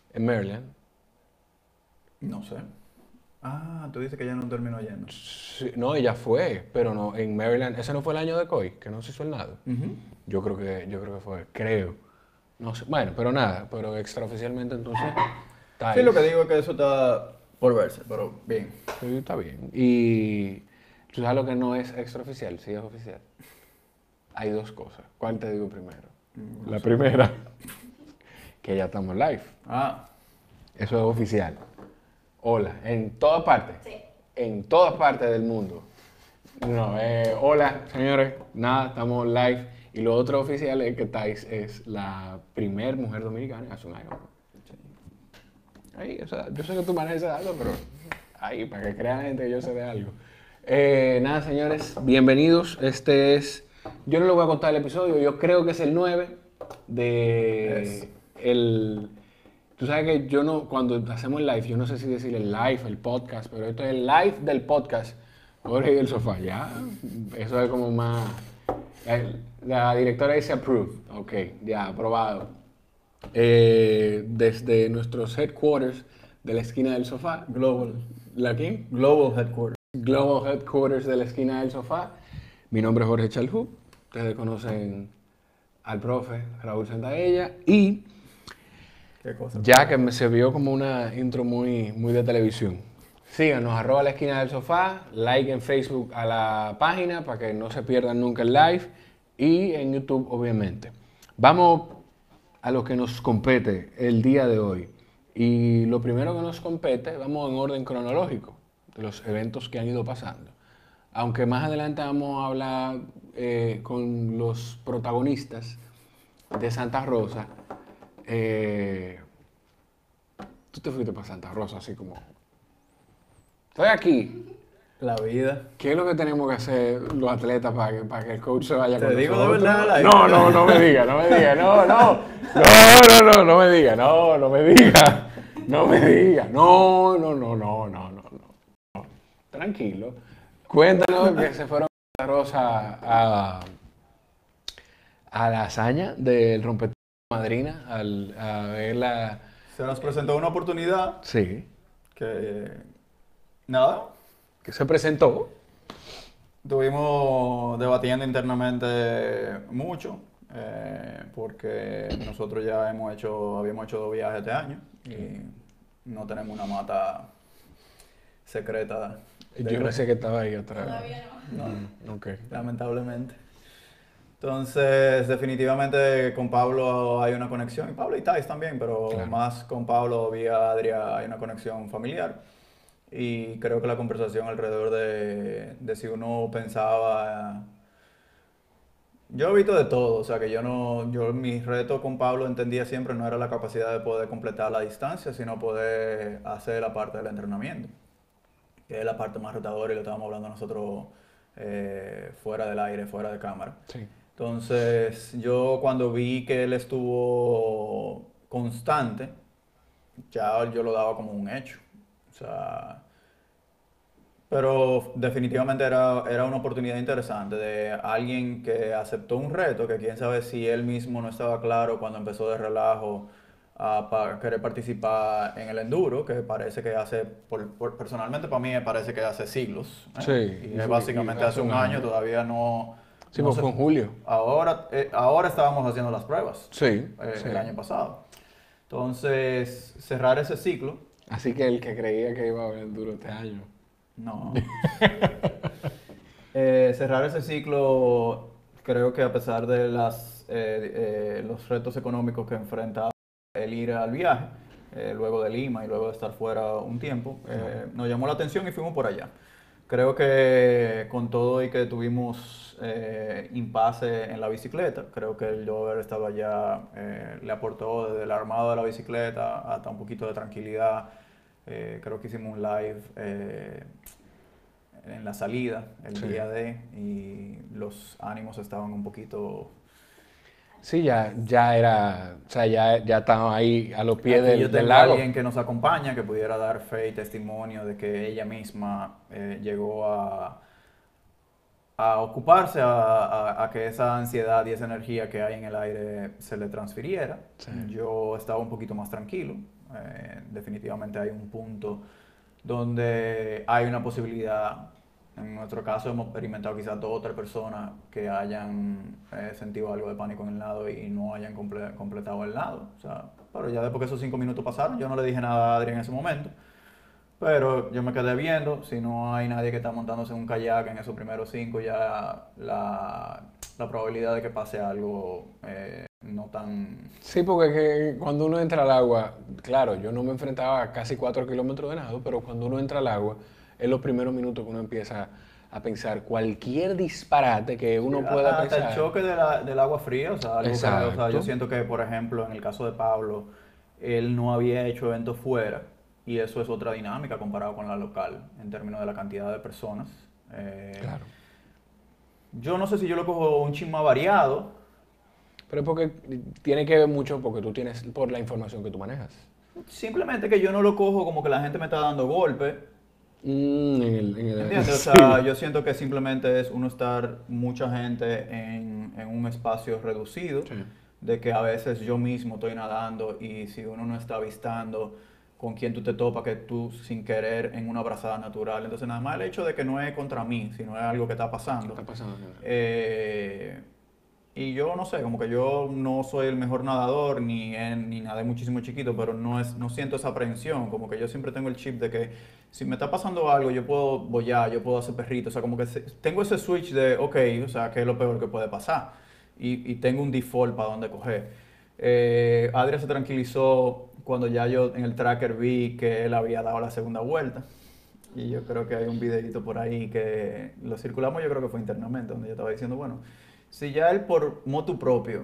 en Maryland. No sé. Ah, tú dices que ya no terminó yendo. Sí, no, ella fue, pero no, en Maryland. ¿Ese no fue el año de COI, que no se hizo el nado? Ujú. Yo creo que fue, creo. No sé, bueno, pero nada, pero extraoficialmente entonces, Sí, lo que Thais. digo es que eso está por verse, pero bien. Sí, está bien. Y tú sabes lo que no es extraoficial, sí es oficial. Hay dos cosas. ¿Cuál te digo primero? No La sé. primera, que ya estamos live. Ah, Eso es oficial. Hola, en todas partes. Sí. En todas partes del mundo. No, hola, señores. Nada, estamos live. Y lo otro oficial es que Thais es la primer mujer dominicana hace un año. Ahí, o sea, yo sé que tú manejas ese dato, pero ahí, para que crea la gente que yo sé de algo. Nada, señores, bienvenidos. Yo no le voy a contar el episodio, yo creo que es el 9 es. de el... Tú sabes que yo no, cuando hacemos el live, yo no sé si decir el live, el podcast, pero esto es el live del podcast. Jorge y del sofá, ya. Eso es como más... La directora dice approved. Ok, ya, aprobado. Desde nuestros headquarters de la esquina del sofá. Global. ¿La qué? Global Headquarters. Global Headquarters de la esquina del sofá. Mi nombre es Jorge Chalhú. Ustedes conocen al profe Raúl Santaella. Y Qué cosa tan ya que rara. se vio como una intro muy, muy de televisión. Síganos, arroba la esquina del sofá, like en Facebook a la página para que no se pierdan nunca el live y en YouTube obviamente. Vamos a lo que nos compete el día de hoy. Y lo primero que nos compete, vamos en orden cronológico de los eventos que han ido pasando. Aunque más adelante vamos a hablar con los protagonistas de Santa Rosa. eh, Tú te fuiste para Santa Rosa así como, estoy aquí. La vida. ¿Qué es lo que tenemos que hacer los atletas para que el coach se vaya con Te digo de nosotros? verdad, No, no, no me diga, no me diga, no, no, no, no, no, no me diga, no, no me diga, no me diga, no, no, no, no, no, no, no. Tranquilo. Cuéntanos que se fueron a Santa Rosa a la hazaña del rompetor de Madrina, a ver la... Se nos presentó una oportunidad Sí, que, nada, que se presentó. estuvimos debatiendo internamente mucho, porque nosotros ya habíamos hecho 2 viajes este año y no tenemos una mata secreta de Yo no sé qué estaba ahí atrás. Todavía no. No, Ok. lamentablemente. Entonces, definitivamente con Pablo hay una conexión, y Pablo y Thais también, pero Claro. más con Pablo vía Adria hay una conexión familiar. Y creo que la conversación alrededor de si uno pensaba. Yo he visto de todo, o sea que yo no. Mi reto con Pablo entendía siempre no era la capacidad de poder completar la distancia, sino poder hacer la parte del entrenamiento, que es la parte más retadora y lo estábamos hablando nosotros fuera del aire, fuera de cámara. Sí. Entonces, yo cuando vi que él estuvo constante, ya yo lo daba como un hecho. O sea, pero definitivamente era una oportunidad interesante de alguien que aceptó un reto, que quién sabe si él mismo no estaba claro cuando empezó de relajo a querer participar en el enduro, que parece que hace, personalmente para mí me parece que hace siglos, Sí, ¿eh? Y es básicamente hace un año, todavía no, Sí, no pues se... fue en julio. Ahora estábamos haciendo las pruebas, Sí, sí. el año pasado. Entonces, cerrar ese ciclo, Así que el que creía que iba a haber duro este año. no. Cerrar ese ciclo, creo que a pesar de los retos económicos que enfrenta el ir al viaje, luego de Lima y luego de estar fuera un tiempo, nos llamó la atención y fuimos por allá. Creo que con todo y que tuvimos impasse en la bicicleta, creo que el yo haber estado allá le aportó desde el armado de la bicicleta hasta un poquito de tranquilidad. Creo que hicimos un live en la salida, el Sí. día de, y los ánimos estaban un poquito... Sí, ya era, o sea, ya estábamos ahí a los pies Aquí yo del tengo a lago. alguien que nos acompaña, que pudiera dar fe y testimonio de que ella misma llegó a ocuparse, a que esa ansiedad y esa energía que hay en el aire se le transfiriera. Sí. Yo estaba un poquito más tranquilo. Definitivamente hay un punto donde hay una posibilidad. En nuestro caso hemos experimentado quizás 2 o 3 personas que hayan sentido algo de pánico en el nado y no hayan completado el nado. O sea, pero ya después que esos 5 minutos pasaron, yo no le dije nada a Adri en ese momento. Pero yo me quedé viendo, si no hay nadie que está montándose en un kayak en esos primeros 5, ya la probabilidad de que pase algo no tan... Sí, porque cuando uno entra al agua, claro, yo no me enfrentaba a casi 4 kilómetros de nado, pero cuando uno entra al agua, es los primeros minutos que uno empieza a pensar cualquier disparate que uno pueda Hasta el pensar. choque del agua fría, o sea, algo que, o sea, Exacto. yo siento que, por ejemplo, en el caso de Pablo, él no había hecho eventos fuera y eso es otra dinámica comparado con la local en términos de la cantidad de personas. Claro. Yo no sé si yo lo cojo un chin más variado. Pero es porque tiene que ver mucho porque tú tienes, por la información que tú manejas. Simplemente que yo no lo cojo como que la gente me está dando golpes. ¿Entiendes? O Sí. sea, yo siento que simplemente es uno estar mucha gente en un espacio reducido, Sí. de que a veces yo mismo estoy nadando y si uno no está avistando con quién tú te topas, que tú sin querer en una abrazada natural. Entonces nada más el hecho de que no es contra mí, sino es algo que está pasando. ¿Qué está pasando? Y yo no sé, como que yo no soy el mejor nadador, ni nadé muchísimo chiquito, pero no siento esa aprehensión, como que yo siempre tengo el chip de que si me está pasando algo, yo puedo boyar, yo puedo hacer perrito, o sea, como que tengo ese switch de, ok, o sea, ¿qué es lo peor que puede pasar? Y tengo un default para dónde coger. Adria se tranquilizó cuando ya yo en el tracker vi que él había dado la segunda vuelta. Y yo creo que hay un videito por ahí que lo circulamos, yo creo que fue internamente, donde yo estaba diciendo, bueno, si ya él por motu propio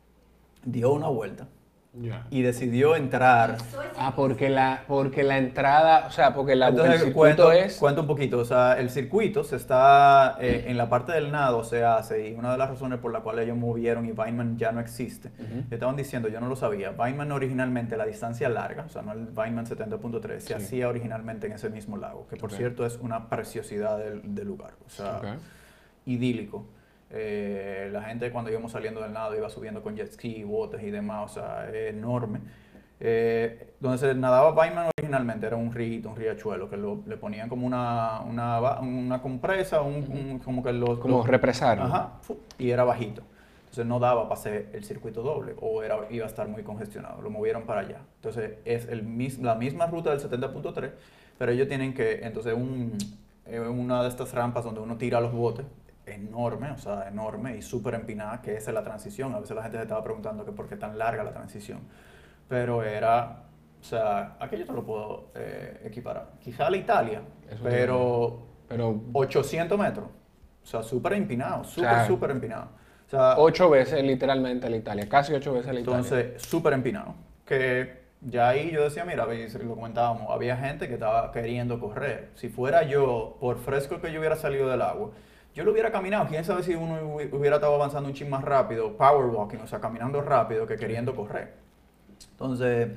dio una vuelta Ya. y decidió entrar, Porque la entrada, o sea, porque el entonces circuito es... cuento un poquito, o sea, el circuito se está, en la parte del nado se hace, y una de las razones por la cual ellos movieron y Vineman ya no existe, estaban diciendo, yo no lo sabía, Vineman originalmente, la distancia larga, o sea, no el Vineman 70.3, se hacía originalmente en ese mismo lago, que por cierto es una preciosidad del lugar, o sea, idílico. La gente cuando íbamos saliendo del nado iba subiendo con jet ski, botes y demás, o sea, es enorme. Donde se nadaba Vineman originalmente era un río, un riachuelo, que le ponían como una compresa, como que Como represarlo. Ajá, y era bajito. Entonces no daba para hacer el circuito doble o iba a estar muy congestionado, lo movieron para allá. Entonces es la misma ruta del 70.3, pero ellos tienen que, entonces una de estas rampas donde uno tira los botes, enorme, o sea, enorme y súper empinada, que esa es la transición. A veces la gente se estaba preguntando que por qué tan larga la transición. Pero era, o sea, aquello te lo puedo equiparar. Quizá a la Italia, pero 800 metros. O sea, súper empinado, súper empinado. O sea, 8 veces literalmente a la Italia, casi 8 veces a la Italia. Entonces, súper empinado. Que ya ahí yo decía, mira, lo comentábamos, había gente que estaba queriendo correr. Si fuera yo, por fresco que yo hubiera salido del agua, yo lo hubiera caminado. Quién sabe si uno hubiera estado avanzando un chin más rápido, power walking, o sea, caminando rápido que queriendo correr. Entonces,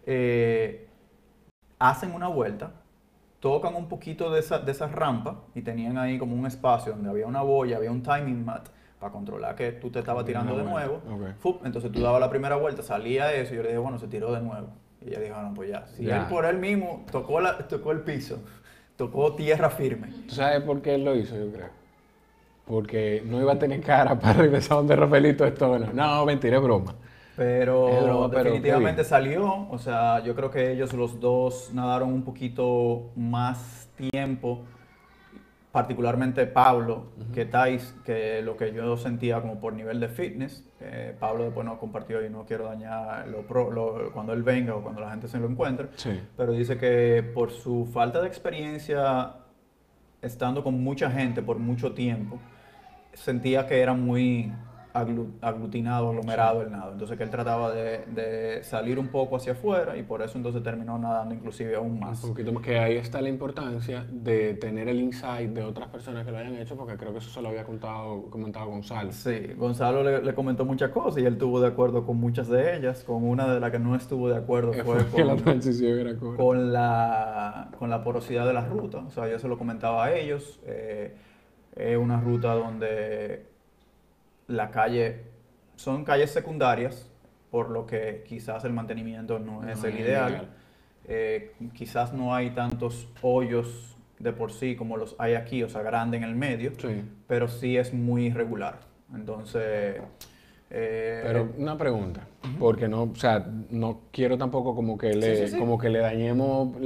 hacen una vuelta, tocan un poquito de esa rampa y tenían ahí como un espacio donde había una boya, había un timing mat para controlar que tú te estabas tirando de nuevo. Entonces tú dabas la primera vuelta, salía eso y yo le dije, bueno, se tiró de nuevo. Y ella dijo, no, pues ya. Si él por él mismo tocó el piso, tocó tierra firme. ¿Tú sabes por qué él lo hizo, yo creo? Porque no iba a tener cara para regresar donde Rafaelito esto. No, mentira, es broma. Pero definitivamente salió, o sea, yo creo que ellos los dos nadaron un poquito más tiempo, particularmente Pablo, que Thais, que lo que yo sentía como por nivel de fitness. Pablo después nos compartió y no quiero dañar cuando él venga o cuando la gente se lo encuentre, pero dice que por su falta de experiencia, estando con mucha gente por mucho tiempo, sentía que era muy aglutinado, aglomerado el nado. Entonces que él trataba de salir un poco hacia afuera y por eso entonces terminó nadando inclusive aún más. Un poquito más, que ahí está la importancia de tener el insight de otras personas que lo hayan hecho, porque creo que eso se lo había comentado Gonzalo. Sí, Gonzalo le comentó muchas cosas y él estuvo de acuerdo con muchas de ellas. Con una de las que no estuvo de acuerdo fue que la transición era corta. con la porosidad de la ruta. O sea, yo se lo comentaba a ellos. Es una ruta donde la calle son calles secundarias, por lo que quizás el mantenimiento no No es es el el ideal. ideal. Quizás no hay tantos hoyos de por sí como los hay aquí, o sea, grande en el medio, Sí. pero sí es muy irregular. Entonces, Pero una pregunta, ujú. porque no, o sea, no quiero tampoco Sí, sí, sí. como que le dañemos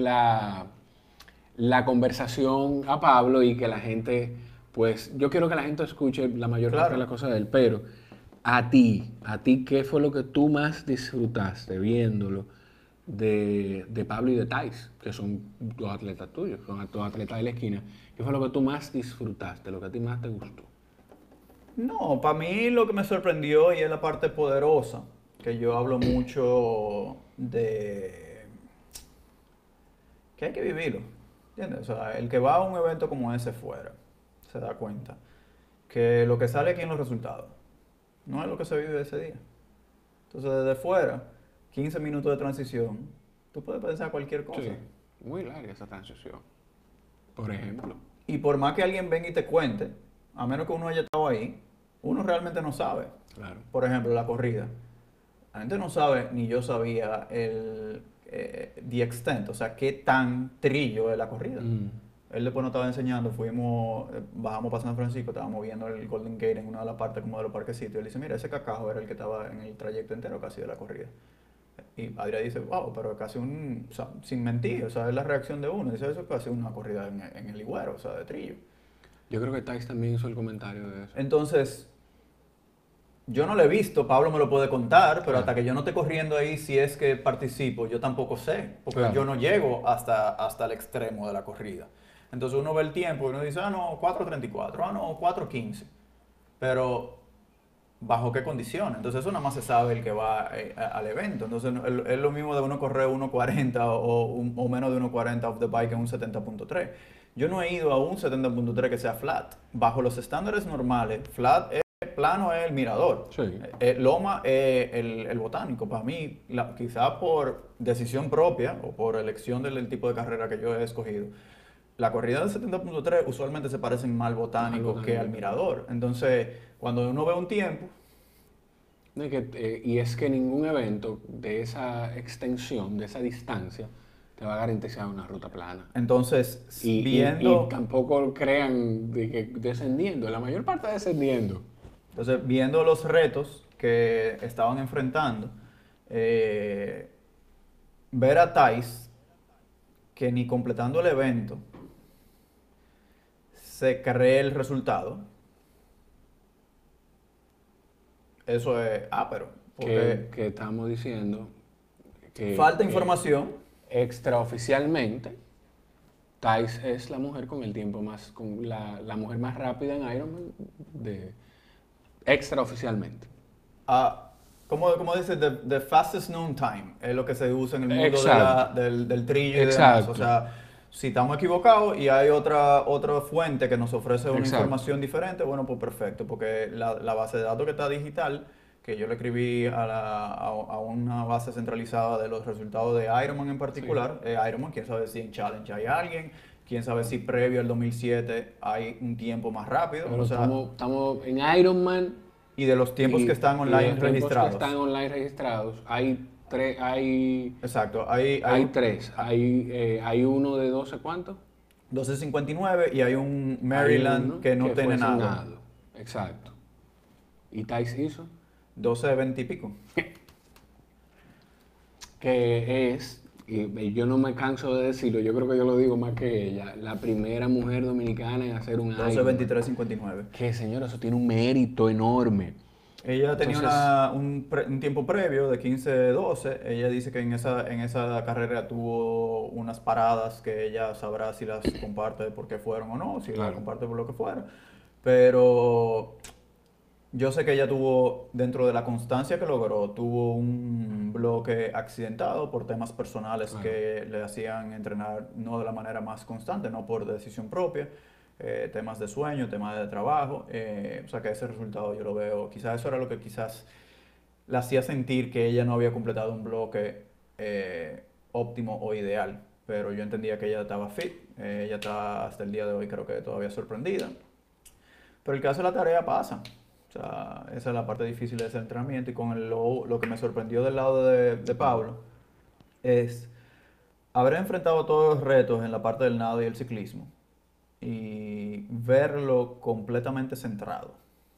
la conversación a Pablo y que la gente, pues, yo quiero que la gente escuche la mayor parte de Claro. las cosas de él, pero a ti, ¿qué fue lo que tú más disfrutaste viéndolo de Pablo y de Thais, que son dos atletas tuyos, son dos atletas de la esquina? ¿Qué fue lo que tú más disfrutaste, lo que a ti más te gustó? No, para mí lo que me sorprendió y es la parte poderosa, que yo hablo mucho de que hay que vivirlo, ¿entiendes? O sea, el que va a un evento como ese fuera, se da cuenta que lo que sale aquí en los resultados no es lo que se vive ese día. Entonces, desde fuera, 15 minutos de transición, tú puedes pensar cualquier cosa. Sí, muy larga esa transición, por ejemplo. Y por más que alguien venga y te cuente, a menos que uno haya estado ahí, uno realmente no sabe. Claro. Por ejemplo, la corrida. La gente no sabe, ni yo sabía, the extent, o sea, qué tan trillo es la corrida. Mm, Él después nos estaba enseñando, bajamos para San Francisco, estábamos viendo el Golden Gate en una de las partes como de los parquecitos. Y él dice, mira, ese cacajo era el que estaba en el trayecto entero casi de la corrida. Y Adrián dice, wow, pero casi o sea, sin mentir, o sea, es la reacción de uno. Dice, eso es casi una corrida en el Ligüero, o sea, de trillo. yo creo que Thais también hizo el comentario de eso. Entonces, yo no lo he visto, Pablo me lo puede contar, pero hasta Claro, que yo no esté corriendo ahí, si es que participo, yo tampoco sé, porque yo claro. no llego hasta el extremo de la corrida. Entonces uno ve el tiempo y uno dice, ah, no, 4:34, ah, no, 4:15. Pero, ¿bajo qué condiciones? Entonces eso nada más se sabe el que va al evento. Entonces es lo mismo de uno correr 1:40 o menos de 1:40 off the bike en un 70.3. Yo no he ido a un 70.3 que sea flat. Bajo los estándares normales, flat es plano es el mirador. Sí, Loma es el botánico. Para mí, quizá por decisión propia o por elección del tipo de carrera que yo he escogido, la corrida del 70.3 usualmente se parecen más al algo botánico que al también. mirador. Entonces, cuando uno ve un tiempo, No, y es que ningún evento de esa extensión, de esa distancia, te va a garantizar una ruta plana. entonces Y viendo, tampoco crean de que descendiendo, la mayor parte descendiendo. viendo los retos que estaban enfrentando, eh, ver a Thais que ni completando el evento se cree el resultado, eso es ápero, porque Que estamos diciendo que falta información. extraoficialmente, Thais es la mujer con el tiempo más, con la mujer más rápida en Ironman, extraoficialmente. Ah, como dice, the fastest known time es lo que se usa en el mundo Exacto, del trillo y demás. O exacto, sea, si estamos equivocados y hay otra fuente que nos ofrece una exacto. información diferente, bueno, pues perfecto, porque la base de datos que está digital, que yo le escribí a una base centralizada de los resultados de Ironman en Sí. particular, Ironman, quién sabe si en Challenge hay alguien, quién sabe si previo al 2007 hay un tiempo más rápido, o Pero sea, estamos en Ironman y de los tiempos que están y de online los tiempos que están registrados. online registrados, Exacto, hay tres. Hay uno de 12 ¿cuánto? 12:59 y hay un Hay Maryland uno que no que fue tiene nada. asignado. Exacto. ¿Y Thais hizo? 12:20 y pico. Que es, y yo no me canso de decirlo, yo creo que yo lo digo más que ella, la primera mujer dominicana en hacer un Ironman. 12:23:59. Que señora, eso tiene un mérito enorme. Ella tenía Entonces, un tiempo previo de 15:12. Ella dice que en esa carrera tuvo unas paradas que ella sabrá si las comparte por qué fueron o no, si las claro, comparte por lo que fuera. Pero yo sé que ella tuvo, dentro de la constancia que logró, tuvo un bloque accidentado por temas personales claro. que le hacían entrenar no de la manera más constante, no por decisión propia, temas de sueño, temas de trabajo, o sea que ese resultado yo lo veo, quizás eso era lo que quizás le hacía sentir que ella no había completado un bloque óptimo o ideal, pero yo entendía que ella estaba fit, ella está hasta el día de hoy creo que todavía sorprendida. Pero el que hace la tarea pasa. O sea, esa es la parte difícil de ese entrenamiento. Y con lo que me sorprendió del lado de Pablo es haber enfrentado todos los retos en la parte del nado y el ciclismo y verlo completamente centrado.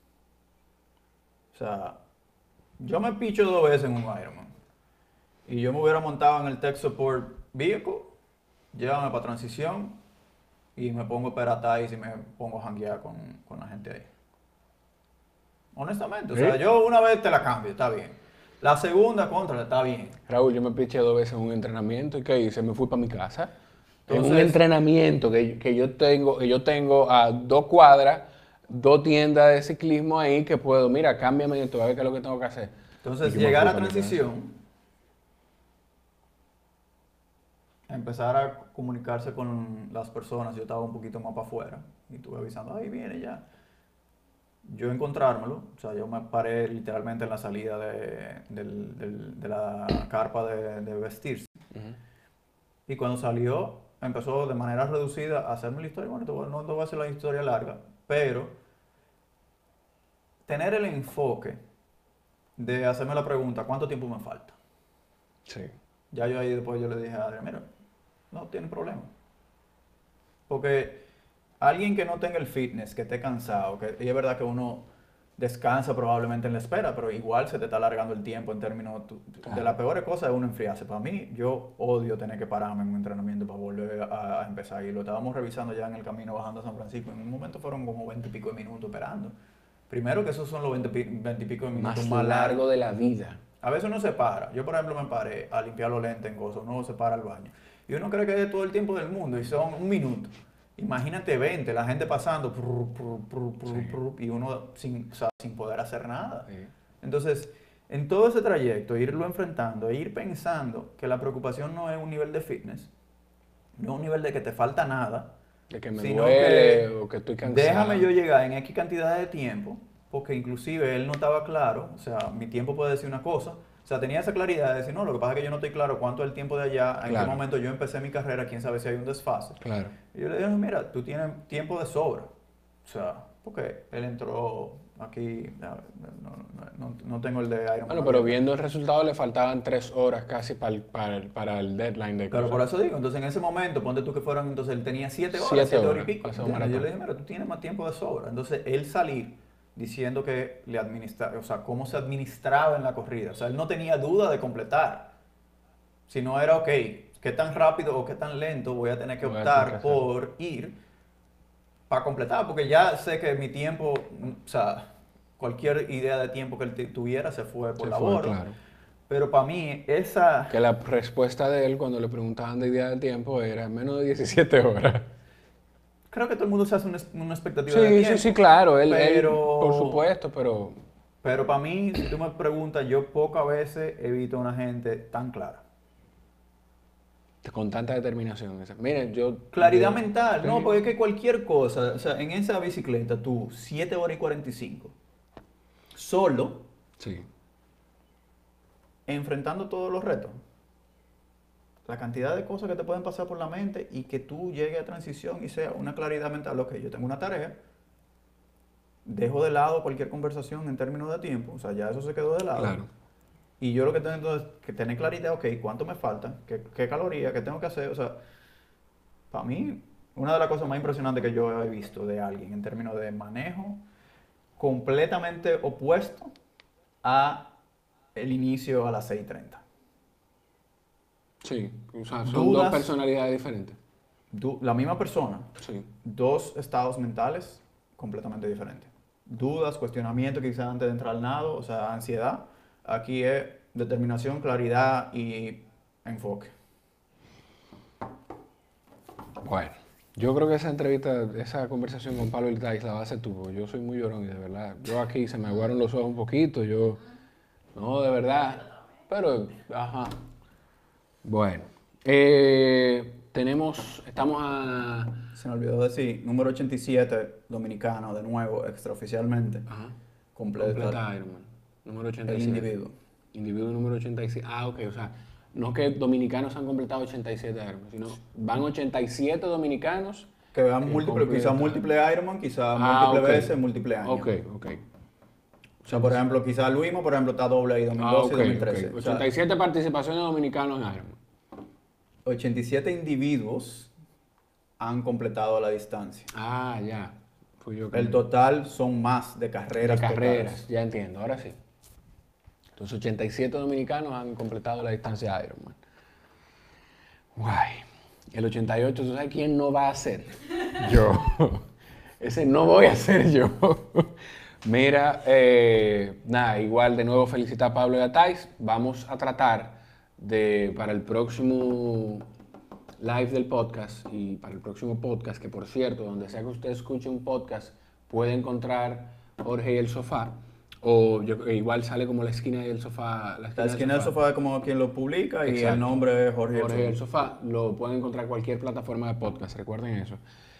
O sea, yo me picho 2 veces en un Ironman y yo me hubiera montado en el Tech Support Vehicle, llévame para transición y me pongo a peratar y me pongo a janguear con la gente ahí. Honestamente, o sea, yo una vez te la cambio, está bien. La segunda contra, está bien. Raúl, yo me piché 2 veces en un entrenamiento y ¿qué hice? Me fui para mi casa. Entonces, en un entrenamiento que yo tengo a 2 cuadras, 2 tiendas de ciclismo ahí que puedo, mira, cámbiame esto, a ver qué es lo que tengo que hacer. entonces Y yo me llegar fui a para mi casa. transición, empezar a comunicarse con las personas, yo estaba un poquito más para afuera y estuve avisando, ahí viene ya. Yo encontrármelo, o sea, yo me paré literalmente en la salida de la carpa de vestirse. Ujú. Y cuando salió, empezó de manera reducida a hacerme la historia. Bueno, no te voy a hacer la historia larga, pero tener el enfoque de hacerme la pregunta, ¿cuánto tiempo me falta? Sí. Ya yo ahí después yo le dije a Adrián, mira, no tiene problema. Porque alguien que no tenga el fitness, que esté cansado, y es verdad que uno descansa probablemente en la espera, pero igual se te está alargando el tiempo en términos de las peores cosas es uno enfriarse. Para mí, yo odio tener que pararme en un entrenamiento para volver a empezar. Y lo estábamos revisando ya en el camino bajando a San Francisco. En un momento fueron como 20 y pico de minutos esperando. Primero que esos son los 20 y pico de minutos Más largo de la vida. a veces uno se para. Yo, por ejemplo, me paré a limpiar los lentes en cosas. Uno se para al baño. Y uno cree que es todo el tiempo del mundo y son un minuto. Imagínate 20, la gente pasando y uno o sea, sin poder hacer nada. Sí. Entonces, en todo ese trayecto, irlo enfrentando e ir pensando que la preocupación no es un nivel de fitness, no es un nivel de que te falta nada, De que me sino duele que o que estoy cansado. déjame yo llegar en X cantidad de tiempo, porque inclusive él no estaba claro, o sea, mi tiempo puede decir una cosa, o sea, tenía esa claridad de decir, no, lo que pasa es que yo no estoy claro cuánto es el tiempo de allá, en qué Claro. momento yo empecé mi carrera, quién sabe si hay un desfase. Claro. Y yo le dije, mira, tú tienes tiempo de sobra, o sea, porque él entró aquí, no tengo el de Iron Bueno, Man. pero viendo el resultado le faltaban 3 horas casi para el deadline de Claro, cruzar. por eso digo, entonces en ese momento, ponte tú que fueron, entonces él tenía 7 horas, 7 7 horas y horas, pico. pasó un ¿entiendes? Yo maratón. le dije, mira, tú tienes más tiempo de sobra. Entonces él salir diciendo que le administraba, o sea, cómo se administraba en la corrida. O sea, él no tenía duda de completar, sino era, ok, qué tan rápido o qué tan lento voy a tener que Voy a tener que optar hacer. por ir para completar, porque ya sé que mi tiempo, o sea, cualquier idea de tiempo que él tuviera se fue por Se la fue, borda. claro. Pero para mí, esa... Que la respuesta de él cuando le preguntaban de idea del tiempo era menos de 17 horas. Creo que todo el mundo se hace una expectativa de tiempo. Sí, claro, él, pero, por supuesto, pero Pero para mí, si tú me preguntas, yo pocas veces he visto a una gente tan clara. con tanta determinación. Miren, Claridad yo- mental, no, sí, porque es que cualquier cosa, o sea, en esa bicicleta tú, 7 horas y 45, solo, sí, enfrentando todos los retos. La cantidad de cosas que te pueden pasar por la mente y que tú llegues a transición y sea una claridad mental, ok, yo tengo una tarea, dejo de lado cualquier conversación en términos de tiempo, o sea, ya eso se quedó de lado. claro. Y yo lo que tengo es que tener claridad, ok, cuánto me falta, qué calorías, qué tengo que hacer, o sea, para mí, una de las cosas más impresionantes que yo he visto de alguien en términos de manejo, completamente opuesto a el inicio a las 6:30. Sí, o sea, son Dudas. dos personalidades diferentes. La misma persona, Sí, 2 estados mentales completamente diferentes. Dudas, cuestionamiento quizás antes de entrar al nado, o sea, ansiedad. Aquí es determinación, claridad y enfoque. bueno. Yo creo que esa entrevista, esa conversación con Pablo Iltais la va a hacer tú, porque yo soy muy llorón y de verdad, yo aquí se me aguaron los ojos un poquito, no, de verdad, pero, ajá. Bueno, estamos a... Se me olvidó decir, número 87, dominicano, de nuevo, extraoficialmente, Ajá. completa Completa Ironman. Número el 87. individuo. Individuo número 87. Ah, ok, o sea, no que dominicanos han completado 87 Ironman, sino van 87 dominicanos Que vean múltiples, quizás múltiples Ironman, quizás múltiples veces, múltiples años. Ok. O sea, por ejemplo, quizás Luismo, por ejemplo, está doble ahí, 2012 y 2013. Okay. 87 participaciones de dominicanos en Ironman. 87 individuos han completado la distancia. Ya. Pues El total son más de carreras. De carreras, ya entiendo, ahora sí. Entonces 87 dominicanos han completado la distancia de Ironman. Guay. El 88, ¿tú sabes quién no va a hacer? Yo. Ese no voy a ser yo. Mira, nada, igual de nuevo felicitar a Pablo y a Thais. Vamos a tratar de, para el próximo live del podcast y para el próximo podcast, que por cierto, donde sea que usted escuche un podcast, puede encontrar Jorge y el Sofá. O igual sale como la esquina del sofá. La esquina del sofá es como quien lo publica. Exacto. Y el nombre es Jorge y el Sofá. Lo pueden encontrar en cualquier plataforma de podcast, recuerden eso.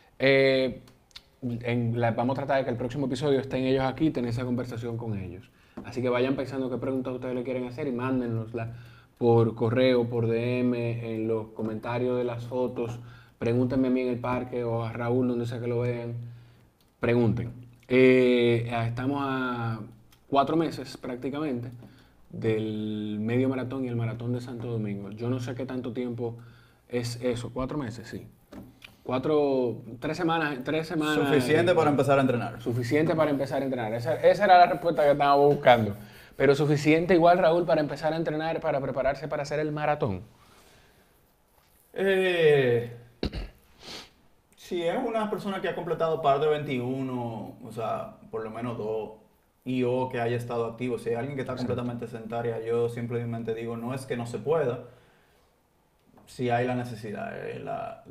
Vamos a tratar de que el próximo episodio estén ellos aquí y tener esa conversación con ellos. Así que vayan pensando qué preguntas ustedes le quieren hacer y mándennosla por correo, por DM, en los comentarios de las fotos. Pregúntenme a mí en el parque o a Raúl, donde sea que lo vean. Pregunten. Estamos a 4 meses prácticamente del medio maratón y el maratón de Santo Domingo. Yo no sé qué tanto tiempo es eso. 4 meses, sí. 3 semanas. Suficiente para empezar a entrenar. Suficiente para empezar a entrenar. Esa era la respuesta que estábamos buscando. Pero suficiente igual, Raúl, para empezar a entrenar, para prepararse para hacer el maratón. Si es una persona que ha completado par de 21, o sea, por lo menos 2, o que haya estado activo, si hay alguien que está completamente sedentaria, yo simplemente digo, no es que no se pueda, si hay la necesidad, el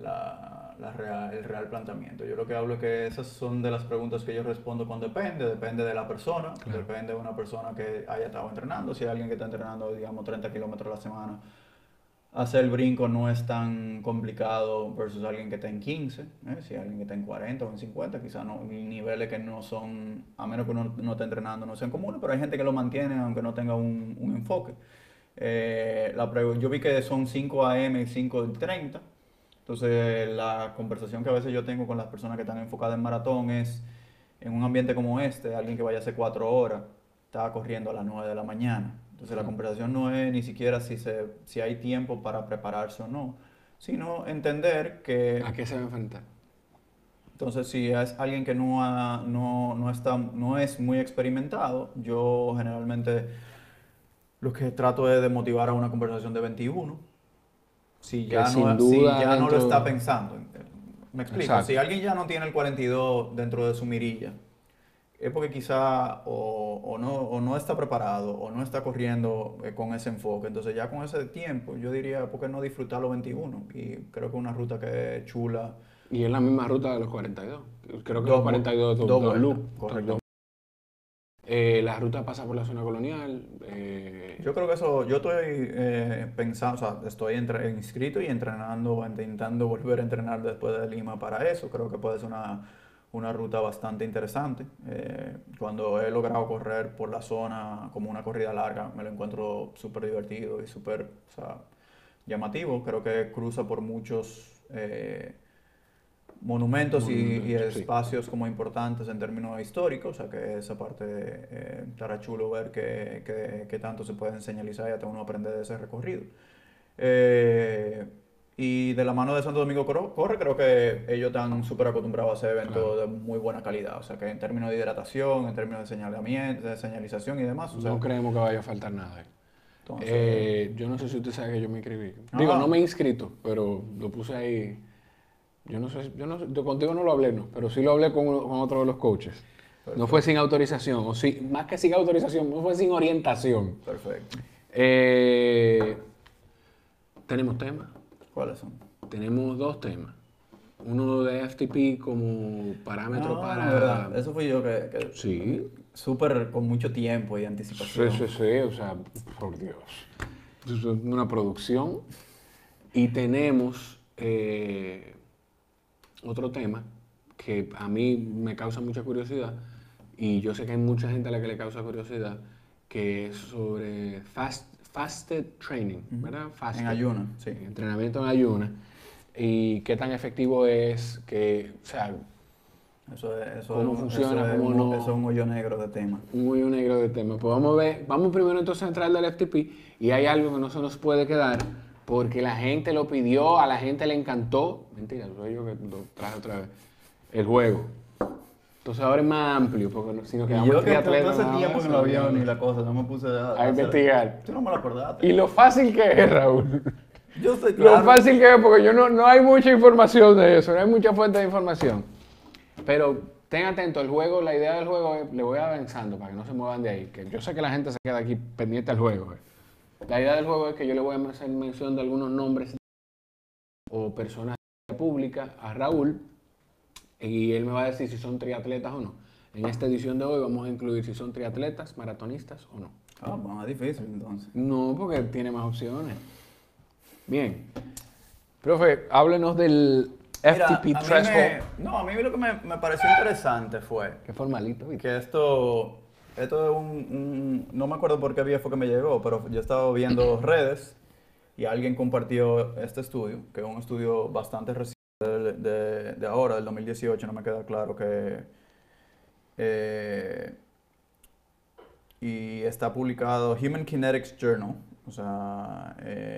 real planteamiento. Yo lo que hablo es que esas son de las preguntas que yo respondo con depende de la persona, depende de una persona que haya estado entrenando, si hay alguien que está entrenando, digamos, 30 kilómetros a la semana, hacer el brinco no es tan complicado versus alguien que está en 15, si hay alguien que está en 40 o en 50, quizás no, niveles que no son, a menos que uno no esté entrenando, no sean comunes, pero hay gente que lo mantiene aunque no tenga un enfoque. Yo vi que son 5 AM y 5:30, entonces la conversación que a veces yo tengo con las personas que están enfocadas en maratón es, en un ambiente como este, alguien que vaya a hacer 4 horas, está corriendo a las 9 de la mañana. Entonces la conversación no es ni siquiera si hay tiempo para prepararse o no, sino entender que... ¿A qué se va a enfrentar? Entonces, si es alguien que no es muy experimentado, yo generalmente lo que trato es de motivar a una conversación de 21. Si ya no lo está pensando. Me explico. Exacto. Si alguien ya no tiene el 42 dentro de su mirilla, es porque quizá o no está preparado o no está corriendo con ese enfoque. Entonces ya con ese tiempo yo diría, ¿por qué no disfrutar los 21? Y creo que es una ruta que es chula. Y es la misma ruta de los 42. Creo que los 42 dos loop. Correcto. La ruta pasa por la zona colonial. Yo creo que eso, yo estoy pensando, o sea, estoy inscrito y entrenando, intentando volver a entrenar después de Lima para eso. Creo que puede ser una ruta bastante interesante. Cuando he logrado correr por la zona como una corrida larga, me lo encuentro súper divertido y súper, o sea, llamativo. Creo que cruza por muchos monumentos y espacios como importantes en términos históricos, o sea que esa parte estará chulo ver qué tanto se puede señalizar y hasta uno aprender de ese recorrido. Y de la mano de Santo Domingo Corre, creo que ellos están súper acostumbrados a hacer eventos de muy buena calidad. O sea, que en términos de hidratación, en términos de señalamiento, de señalización y demás. O sea, no creemos que vaya a faltar nada. Entonces, yo no sé si usted sabe que yo me inscribí. Digo, no me he inscrito, pero lo puse ahí. Yo no sé, contigo no lo hablé, no, pero sí lo hablé con otro de los coaches. Perfecto. No fue sin autorización, o sí, más que sin autorización, no fue sin orientación. Perfecto. ¿Tenemos temas? ¿Cuáles son? Tenemos 2 temas. Uno de FTP como parámetro para... ¿verdad? Eso fui yo que sí. Súper con mucho tiempo y anticipación. Sí, o sea, por Dios. Es una producción. Y tenemos otro tema que a mí me causa mucha curiosidad y yo sé que hay mucha gente a la que le causa curiosidad, que es sobre fasted training, ¿verdad? Fasted, en ayuna, sí. Entrenamiento en ayuna. y qué tan efectivo es, o sea, cómo funciona, cómo no. Eso es un hoyo negro de tema. Un hoyo negro de tema. Pues vamos a ver, vamos primero entonces a entrar al FTP y hay algo que no se nos puede quedar porque la gente lo pidió, a la gente le encantó. Mentira, soy yo que lo traje otra vez. El juego. Entonces ahora es más amplio, porque si nos quedamos yo que atletas, hace tiempo en el avión y la cosa, no me puse a investigar. Tú no me lo acordaste. Y lo fácil que es, Raúl. Yo estoy claro. Lo fácil que es, porque yo no hay mucha información de eso, no hay mucha fuente de información. Pero ten atento, el juego, la idea del juego es, le voy avanzando para que no se muevan de ahí, que yo sé que la gente se queda aquí pendiente al juego. La idea del juego es que yo le voy a hacer mención de algunos nombres o personas públicas a Raúl y él me va a decir si son triatletas o no. En esta edición de hoy vamos a incluir si son triatletas, maratonistas o no. Ah, más difícil entonces. No, porque tiene más opciones. Bien. Profe, háblenos del FTP Threshold. A mí lo que me pareció interesante fue... Qué formalito. ¿Viste? Que esto es no me acuerdo por qué vía fue que me llegó, pero yo estaba viendo redes y alguien compartió este estudio, que es un estudio bastante reciente de ahora, del 2018, no me queda claro que... y está publicado Human Kinetics Journal, o sea,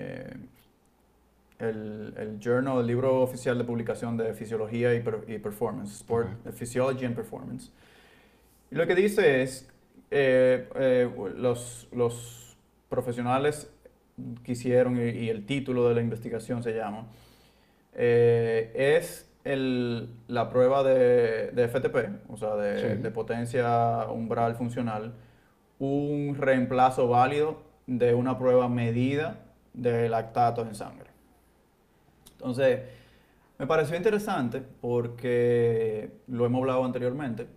el journal, el libro oficial de publicación de fisiología y performance, Sport Physiology and Performance. Y lo que dice es, los profesionales que hicieron, y el título de la investigación se llama, es la prueba de FTP, o sea, de potencia umbral funcional, un reemplazo válido de una prueba medida de lactatos en sangre. Entonces, me pareció interesante porque lo hemos hablado anteriormente,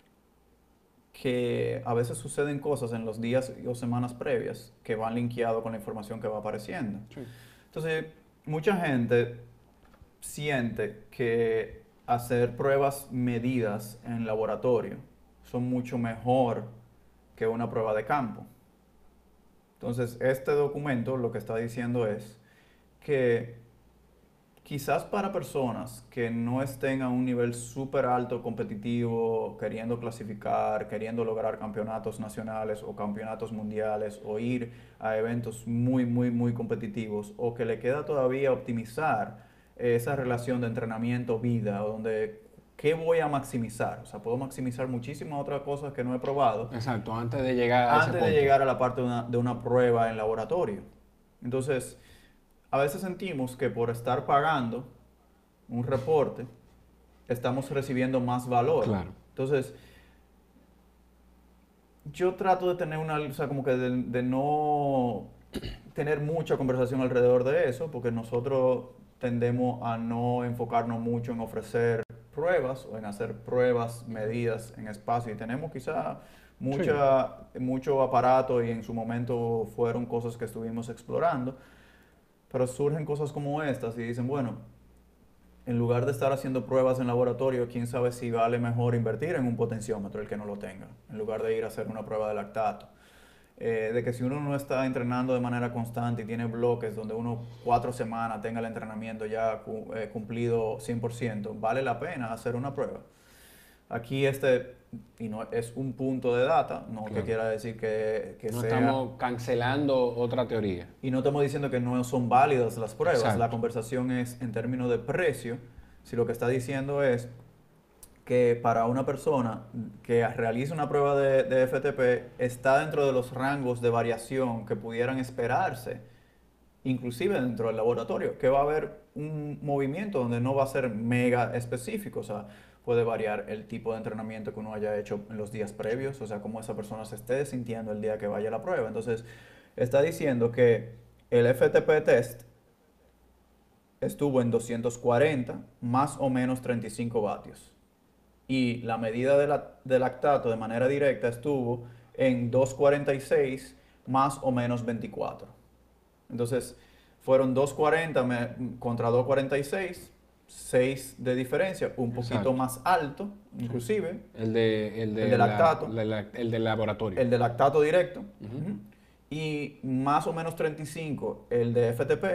que a veces suceden cosas en los días o semanas previas que van linkeados con la información que va apareciendo. Sí. Entonces, mucha gente siente que hacer pruebas medidas en laboratorio son mucho mejor que una prueba de campo. Entonces, este documento lo que está diciendo es que quizás para personas que no estén a un nivel súper alto competitivo, queriendo clasificar, queriendo lograr campeonatos nacionales o campeonatos mundiales o ir a eventos muy, muy, muy competitivos, o que le queda todavía optimizar esa relación de entrenamiento-vida, donde ¿qué voy a maximizar? O sea, puedo maximizar muchísimas otras cosas que no he probado. Exacto, antes de llegar a ese punto. Antes de llegar a la parte de una prueba en laboratorio. Entonces, a veces sentimos que por estar pagando un reporte, estamos recibiendo más valor. Claro. Entonces, yo trato de tener o sea, como que de no tener mucha conversación alrededor de eso, porque nosotros tendemos a no enfocarnos mucho en ofrecer pruebas o en hacer pruebas medidas en espacio. Y tenemos quizá mucho aparato y en su momento fueron cosas que estuvimos explorando. Pero surgen cosas como estas y dicen, bueno, en lugar de estar haciendo pruebas en laboratorio, quién sabe si vale mejor invertir en un potenciómetro el que no lo tenga, en lugar de ir a hacer una prueba de lactato. De que si uno no está entrenando de manera constante y tiene bloques donde uno 4 semanas tenga el entrenamiento ya cumplido 100%, vale la pena hacer una prueba. Aquí y no es un punto de data, no que quiera decir que no sea... estamos cancelando otra teoría. Y no estamos diciendo que no son válidas las pruebas. Exacto. La conversación es en términos de precio. Si lo que está diciendo es que para una persona que realiza una prueba de FTP está dentro de los rangos de variación que pudieran esperarse, inclusive dentro del laboratorio, que va a haber un movimiento donde no va a ser mega específico, o sea, puede variar el tipo de entrenamiento que uno haya hecho en los días previos, o sea, cómo esa persona se esté sintiendo el día que vaya a la prueba. Entonces, está diciendo que el FTP test estuvo en 240 más o menos 35 vatios. Y la medida de lactato de manera directa estuvo en 246 más o menos 24. Entonces, fueron 240 contra 246, 6 de diferencia, un poquito más alto, inclusive. El de lactato. El del laboratorio. El de lactato directo. Y más o menos 35 el de FTP,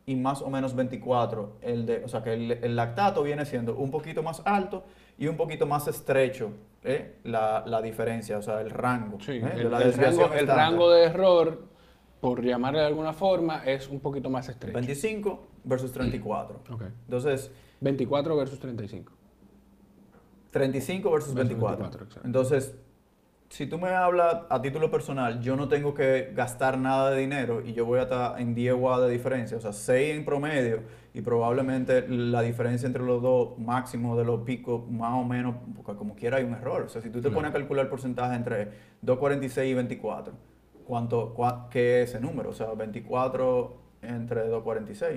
y más o menos 24 o sea que el lactato viene siendo un poquito más alto y un poquito más estrecho, la diferencia, o sea, el rango, Sí, de la desviación el estándar. rango de error, por llamarle de alguna forma, es un poquito más estrecho. 25 versus 34. Ok. Entonces, 24 versus 35. 35 versus 24. 24, exacto. Entonces, si tú me hablas a título personal, yo no tengo que gastar nada de dinero y yo voy a estar en 10 watts de diferencia, o sea, 6 en promedio y probablemente la diferencia entre los dos máximo de los picos, más o menos, porque como quiera hay un error. O sea, si tú te pones a calcular el porcentaje entre 2.46 y 24, ¿qué es ese número? O sea, 24 entre 2.46.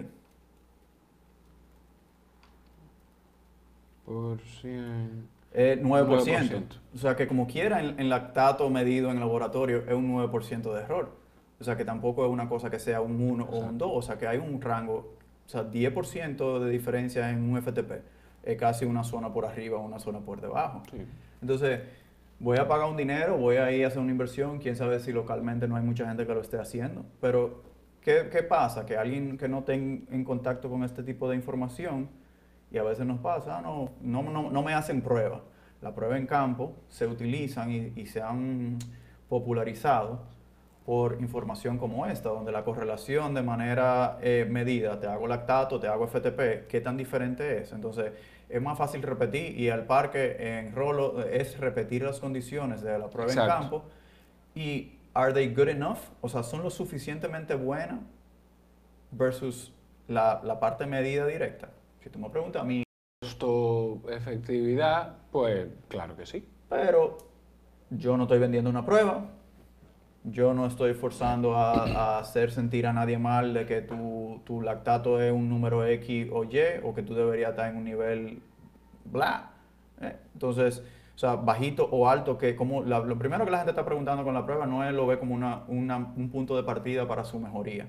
Por 100. 9%. O sea que como quiera en lactato medido en laboratorio es un 9% de error. O sea que tampoco es una cosa que sea un 1 o un 2. O sea que hay un rango, o sea, 10% de diferencia en un FTP. Es casi una zona por arriba o una zona por debajo. Sí. Entonces, voy a pagar un dinero, voy a ir a hacer una inversión. Quién sabe si localmente no hay mucha gente que lo esté haciendo. Pero, ¿qué pasa? Que alguien que no esté en contacto con este tipo de información, y a veces nos pasa, no me hacen pruebas. Las pruebas en campo se utilizan y se han popularizado por información como esta, donde la correlación de manera medida, te hago lactato, te hago FTP, ¿qué tan diferente es? Entonces, es más fácil repetir y al parque en rolo es repetir las condiciones de la prueba Exacto. en campo y ¿are they good enough? O sea, ¿son lo suficientemente buenas versus la parte medida directa? Si tú me preguntas a mí, Costo, efectividad, pues claro que sí. pero yo no estoy vendiendo una prueba, yo no estoy forzando a hacer sentir a nadie mal de que tu lactato es un número X o Y o que tú deberías estar en un nivel bla. Entonces, o sea, bajito o alto, que como lo primero que la gente está preguntando con la prueba no es lo ve como un punto de partida para su mejoría,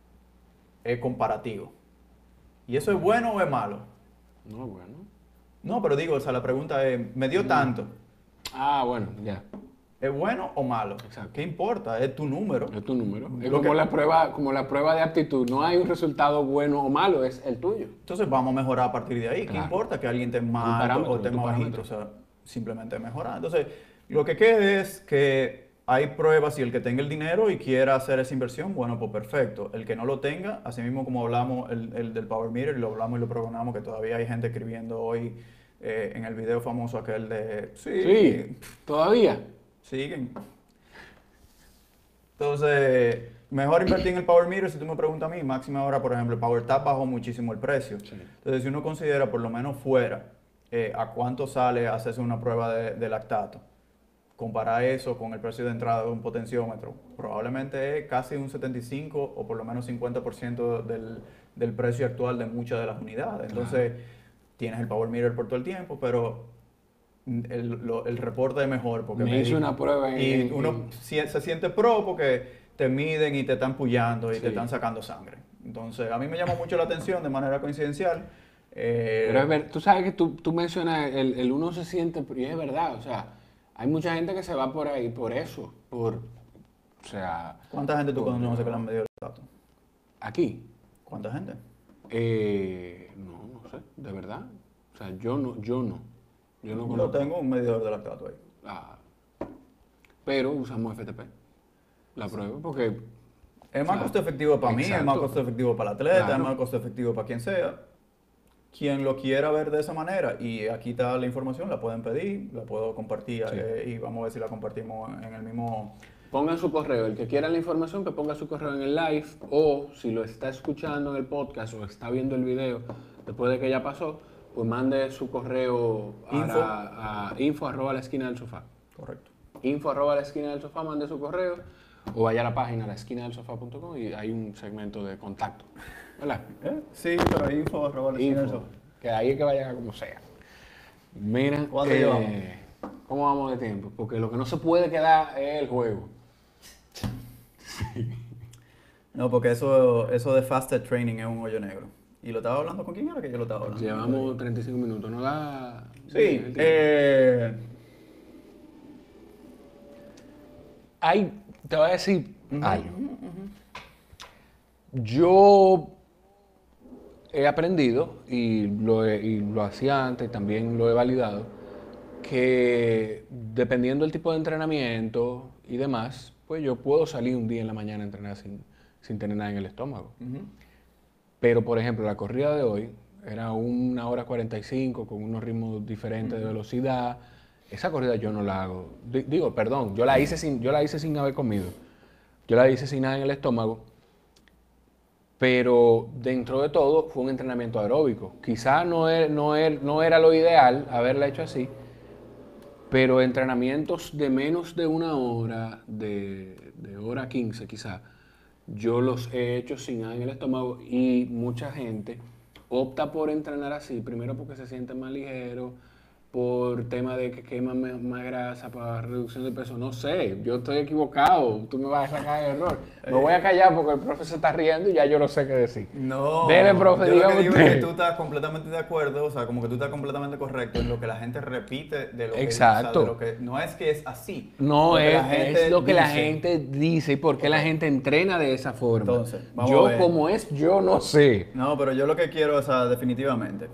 es comparativo. ¿Y eso es bueno o es malo? No, bueno. No, pero digo, o sea, la pregunta es, me dio tanto. Ah, bueno, ya. ¿Es bueno o malo? Exacto. ¿Qué importa? Es tu número. Es tu número. Es Lo como que- como la prueba de aptitud. No hay un resultado bueno o malo, es el tuyo. Entonces vamos a mejorar a partir de ahí. ¿Qué Claro. importa que alguien esté más Un alto parámetro, o esté tu más parámetro. bajito? O sea, simplemente mejorar. Entonces, lo que queda es que hay pruebas y el que tenga el dinero y quiera hacer esa inversión, bueno, pues perfecto. El que no lo tenga, así mismo como hablamos el del Power Meter, y lo hablamos y lo programamos, que todavía hay gente escribiendo hoy en el video famoso aquel de... Sí, todavía. Siguen. Entonces, mejor invertir en el Power Meter, si tú me preguntas a mí, máxima ahora, por ejemplo, el Power Tap bajó muchísimo el precio. Sí. Entonces, si uno considera por lo menos fuera a cuánto sale hacerse una prueba de lactato, comparar eso con el precio de entrada de un potenciómetro, probablemente es casi un 75 o por lo menos 50% del precio actual de muchas de las unidades. Entonces, tienes el Power Meter por todo el tiempo, pero el reporte es mejor porque Me hice una prueba y uno se siente pro porque te miden y te están pullando y Sí. te están sacando sangre. Entonces, a mí me llama mucho la atención de manera coincidencial. Pero es ver, tú sabes que tú mencionas el uno se siente, y es verdad, o sea, hay mucha gente que se va por ahí por eso, o sea, ¿Cuánta gente tú por- conoces que le han medido el lactato? aquí, ¿Cuánta gente? no sé, de verdad, o sea, yo no Yo conozco. tengo un medidor de lactato ahí. Ah, pero usamos FTP, la prueba, porque Es más Claro. costo efectivo para mí, es más Exacto. costo efectivo para el atleta, es Claro. más costo efectivo para quien sea. Quien lo quiera ver de esa manera, y aquí está la información, la pueden pedir, la puedo compartir Sí. y vamos a ver si la compartimos en el mismo... pongan su correo, el que quiera la información que ponga su correo en el live, o si lo está escuchando en el podcast o está viendo el video después de que ya pasó, pues mande su correo Info. a info@la esquina del sofá. Correcto. info@la esquina del sofá, mande su correo o vaya a la página laesquinadelsofá.com y hay un segmento de contacto, ¿verdad? Sí, pero Info, que ahí es que vayan a como sea. Mira, ¿Cuánto llevamos? ¿cómo vamos de tiempo? Porque lo que no se puede quedar es el juego. No, porque eso de fasted training es un hoyo negro. ¿Y lo estaba hablando con quién era que yo lo estaba hablando? Llevamos 35 minutos, ¿no da? Sí, el tiempo? Te voy a decir algo. Yo he aprendido, y lo hacía antes, y también lo he validado, que dependiendo del tipo de entrenamiento y demás, pues yo puedo salir un día en la mañana a entrenar sin tener nada en el estómago. Pero, por ejemplo, la corrida de hoy era 1 hora 45 con unos ritmos diferentes de velocidad. Esa corrida yo no la hago. Digo, perdón, yo la hice sin haber comido. Yo la hice sin nada en el estómago. Pero dentro de todo fue un entrenamiento aeróbico. Quizá no era lo ideal haberla hecho así, pero entrenamientos de menos de 1 hora, de hora 15 quizá, yo los he hecho sin nada en el estómago y mucha gente opta por entrenar así, primero porque se siente más ligero, por tema de que queman más grasa para reducción de peso. No sé, yo estoy equivocado, tú me vas a sacar el error. Me voy a callar porque el profe se está riendo y ya yo no sé qué decir. No, Dele, profe, yo lo que dígame digo es que usted. tú estás completamente de acuerdo, o sea, como que tú estás completamente correcto en lo que la gente repite de lo que, Exacto. o sea, de lo que no es que es así. No, lo que es lo que la dice. gente dice y por qué la gente entrena de esa forma. Entonces, vamos a Yo ver. como es, yo no sé. No, pero yo lo que quiero, o sea, definitivamente.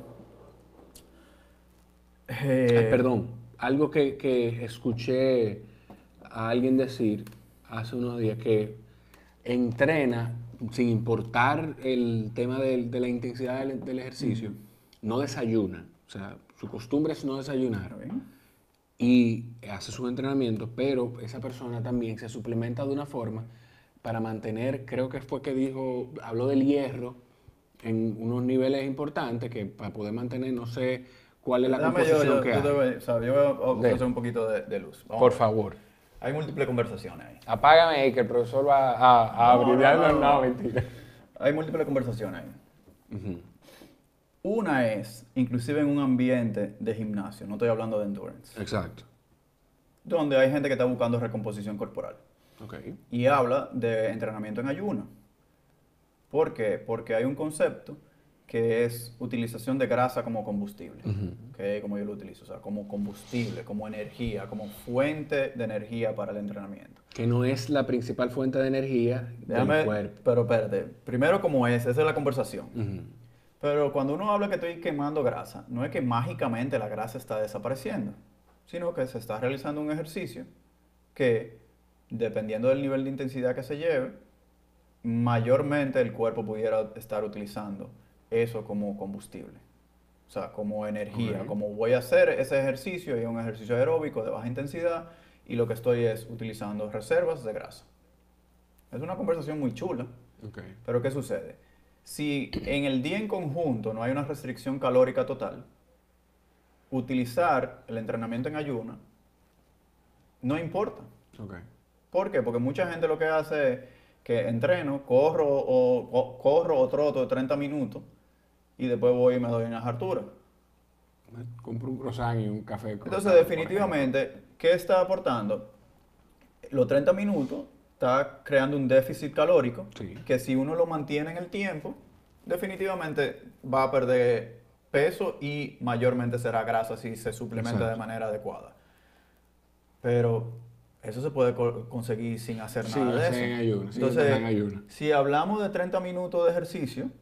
Perdón, algo que escuché a alguien decir hace unos días que entrena sin importar el tema de la intensidad del ejercicio, no desayuna. O sea, su costumbre es no desayunar. ¿Bien? Y hace sus entrenamientos, pero esa persona también se suplementa de una forma para mantener, creo que fue que dijo, habló del hierro en unos niveles importantes que para poder mantener, no sé cuál es la Déjame composición que yo te hay. voy, o sea, yo voy a ofrecer De- un poquito de luz. Vamos Por a ver. favor. Hay múltiples conversaciones ahí. Apágame ahí que el profesor va a No, brillar. no, no. No, mentira. Hay múltiples conversaciones ahí. Una es, inclusive en un ambiente de gimnasio, no estoy hablando de endurance, Exacto. donde hay gente que está buscando recomposición corporal Ok. y habla de entrenamiento en ayuno. ¿Por qué? Porque hay un concepto que es utilización de grasa como combustible, que como yo lo utilizo, o sea, como combustible, como energía, como fuente de energía para el entrenamiento. Que no es la principal fuente de energía del cuerpo. Pero espérate, primero como esa es la conversación. Ujú. Pero cuando uno habla que estoy quemando grasa, no es que mágicamente la grasa está desapareciendo, sino que se está realizando un ejercicio que, dependiendo del nivel de intensidad que se lleve, mayormente el cuerpo pudiera estar utilizando eso como combustible. O sea, como energía, Ok. como voy a hacer ese ejercicio, y es un ejercicio aeróbico de baja intensidad, y lo que estoy es utilizando reservas de grasa. Es una conversación muy chula, Ok. pero ¿qué sucede? Si en el día en conjunto no hay una restricción calórica total, utilizar el entrenamiento en ayuno no importa. Ok. ¿Por qué? Porque mucha gente lo que hace es que entreno, corro o troto 30 minutos y después voy y me doy una hartura. Me compro un croissant y un café. Entonces, definitivamente, ¿qué está aportando? Los 30 minutos está creando un déficit calórico Sí. que si uno lo mantiene en el tiempo, definitivamente va a perder peso y mayormente será grasa si se suplementa de Exacto. manera adecuada. Pero eso se puede conseguir sin hacer Sin nada de hacer eso. en ayuno, sin Entonces, entrenar en ayuno. si hablamos de 30 minutos de ejercicio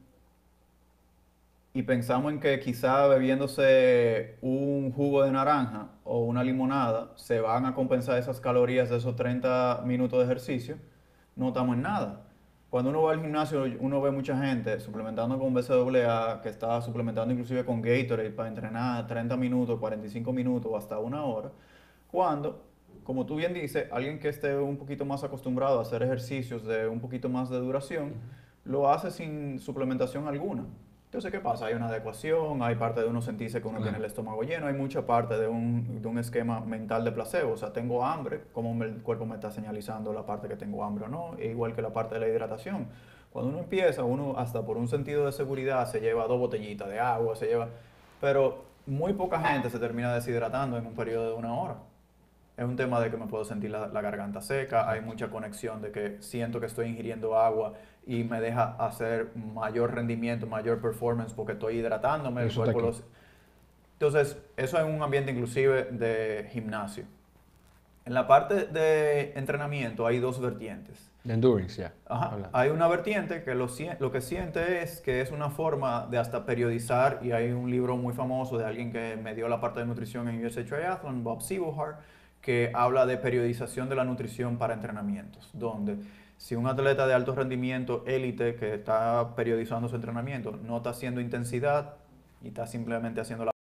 y pensamos en que quizá bebiéndose un jugo de naranja o una limonada se van a compensar esas calorías de esos 30 minutos de ejercicio, no estamos en nada. Cuando uno va al gimnasio, uno ve mucha gente suplementando con BCAA, que está suplementando inclusive con Gatorade para entrenar 30 minutos, 45 minutos o hasta 1 hora, cuando, como tú bien dices, alguien que esté un poquito más acostumbrado a hacer ejercicios de un poquito más de duración, lo hace sin suplementación alguna. Entonces, ¿qué pasa? Hay una adecuación, hay parte de uno sentirse que uno tiene el estómago lleno, hay mucha parte de un esquema mental de placebo. O sea, tengo hambre, cómo el cuerpo me está señalizando la parte que tengo hambre o no, e igual que la parte de la hidratación. Cuando uno empieza, uno hasta por un sentido de seguridad se lleva 2 botellitas de agua, pero muy poca gente se termina deshidratando en un periodo de 1 hora. Es un tema de que me puedo sentir la garganta seca, hay mucha conexión de que siento que estoy ingiriendo agua y me deja hacer mayor rendimiento, mayor performance porque estoy hidratándome. El Eso está cuerpo aquí. Entonces, eso es un ambiente inclusive de gimnasio. En la parte de entrenamiento hay dos vertientes. De endurance, ya. Ajá. Hablando. Hay una vertiente que lo que siente es que es una forma de hasta periodizar, y hay un libro muy famoso de alguien que me dio la parte de nutrición en USA Triathlon, Bob Seebohar, que habla de periodización de la nutrición para entrenamientos, donde si un atleta de alto rendimiento élite que está periodizando su entrenamiento no está haciendo intensidad y está simplemente haciendo la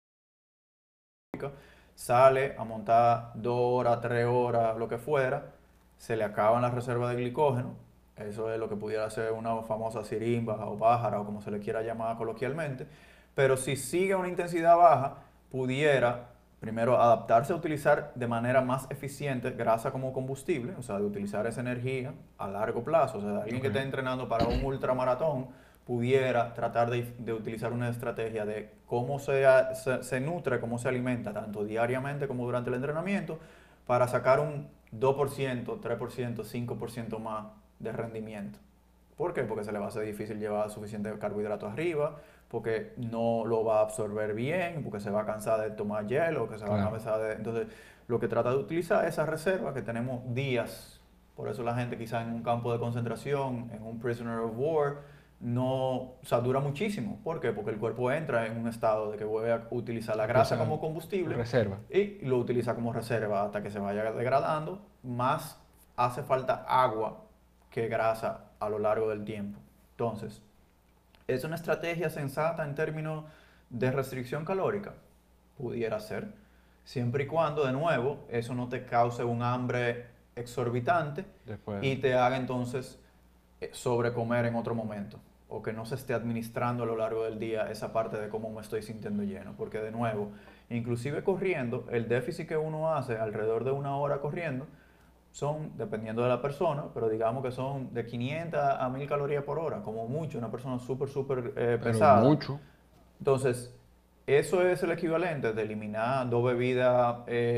sale a montar 2 horas, 3 horas, lo que fuera, se le acaban las reservas de glicógeno. Eso es lo que pudiera ser una famosa sirimba o pájara o como se le quiera llamar coloquialmente. Pero si sigue una intensidad baja, pudiera primero adaptarse a utilizar de manera más eficiente grasa como combustible, o sea, de utilizar esa energía a largo plazo. O sea, alguien que esté entrenando para un ultramaratón pudiera tratar de utilizar una estrategia de cómo se nutre, cómo se alimenta, tanto diariamente como durante el entrenamiento, para sacar un 2%, 3%, 5% más de rendimiento. ¿Por qué? Porque se le va a hacer difícil llevar suficiente carbohidrato arriba, porque no lo va a absorber bien, porque se va a cansar de tomar hielo, que se va a cansar de... Entonces, lo que trata de utilizar es esa reserva que tenemos días. Por eso la gente quizá en un campo de concentración, en un prisoner of war, no, o sea, dura muchísimo. ¿Por qué? Porque el cuerpo entra en un estado de que vuelve a utilizar la grasa como combustible Reserva. y lo utiliza como reserva hasta que se vaya degradando. Más hace falta agua que grasa a lo largo del tiempo. Entonces, ¿es una estrategia sensata en términos de restricción calórica? Pudiera ser, siempre y cuando, de nuevo, eso no te cause un hambre exorbitante y te haga entonces sobrecomer en otro momento, o que no se esté administrando a lo largo del día esa parte de cómo me estoy sintiendo lleno, porque de nuevo, inclusive corriendo, el déficit que uno hace alrededor de 1 hora corriendo son, dependiendo de la persona, pero digamos que son de 500 a 1000 calorías por hora, como mucho, una persona súper pesada. Mucho. Entonces, eso es el equivalente de eliminar 2 bebidas,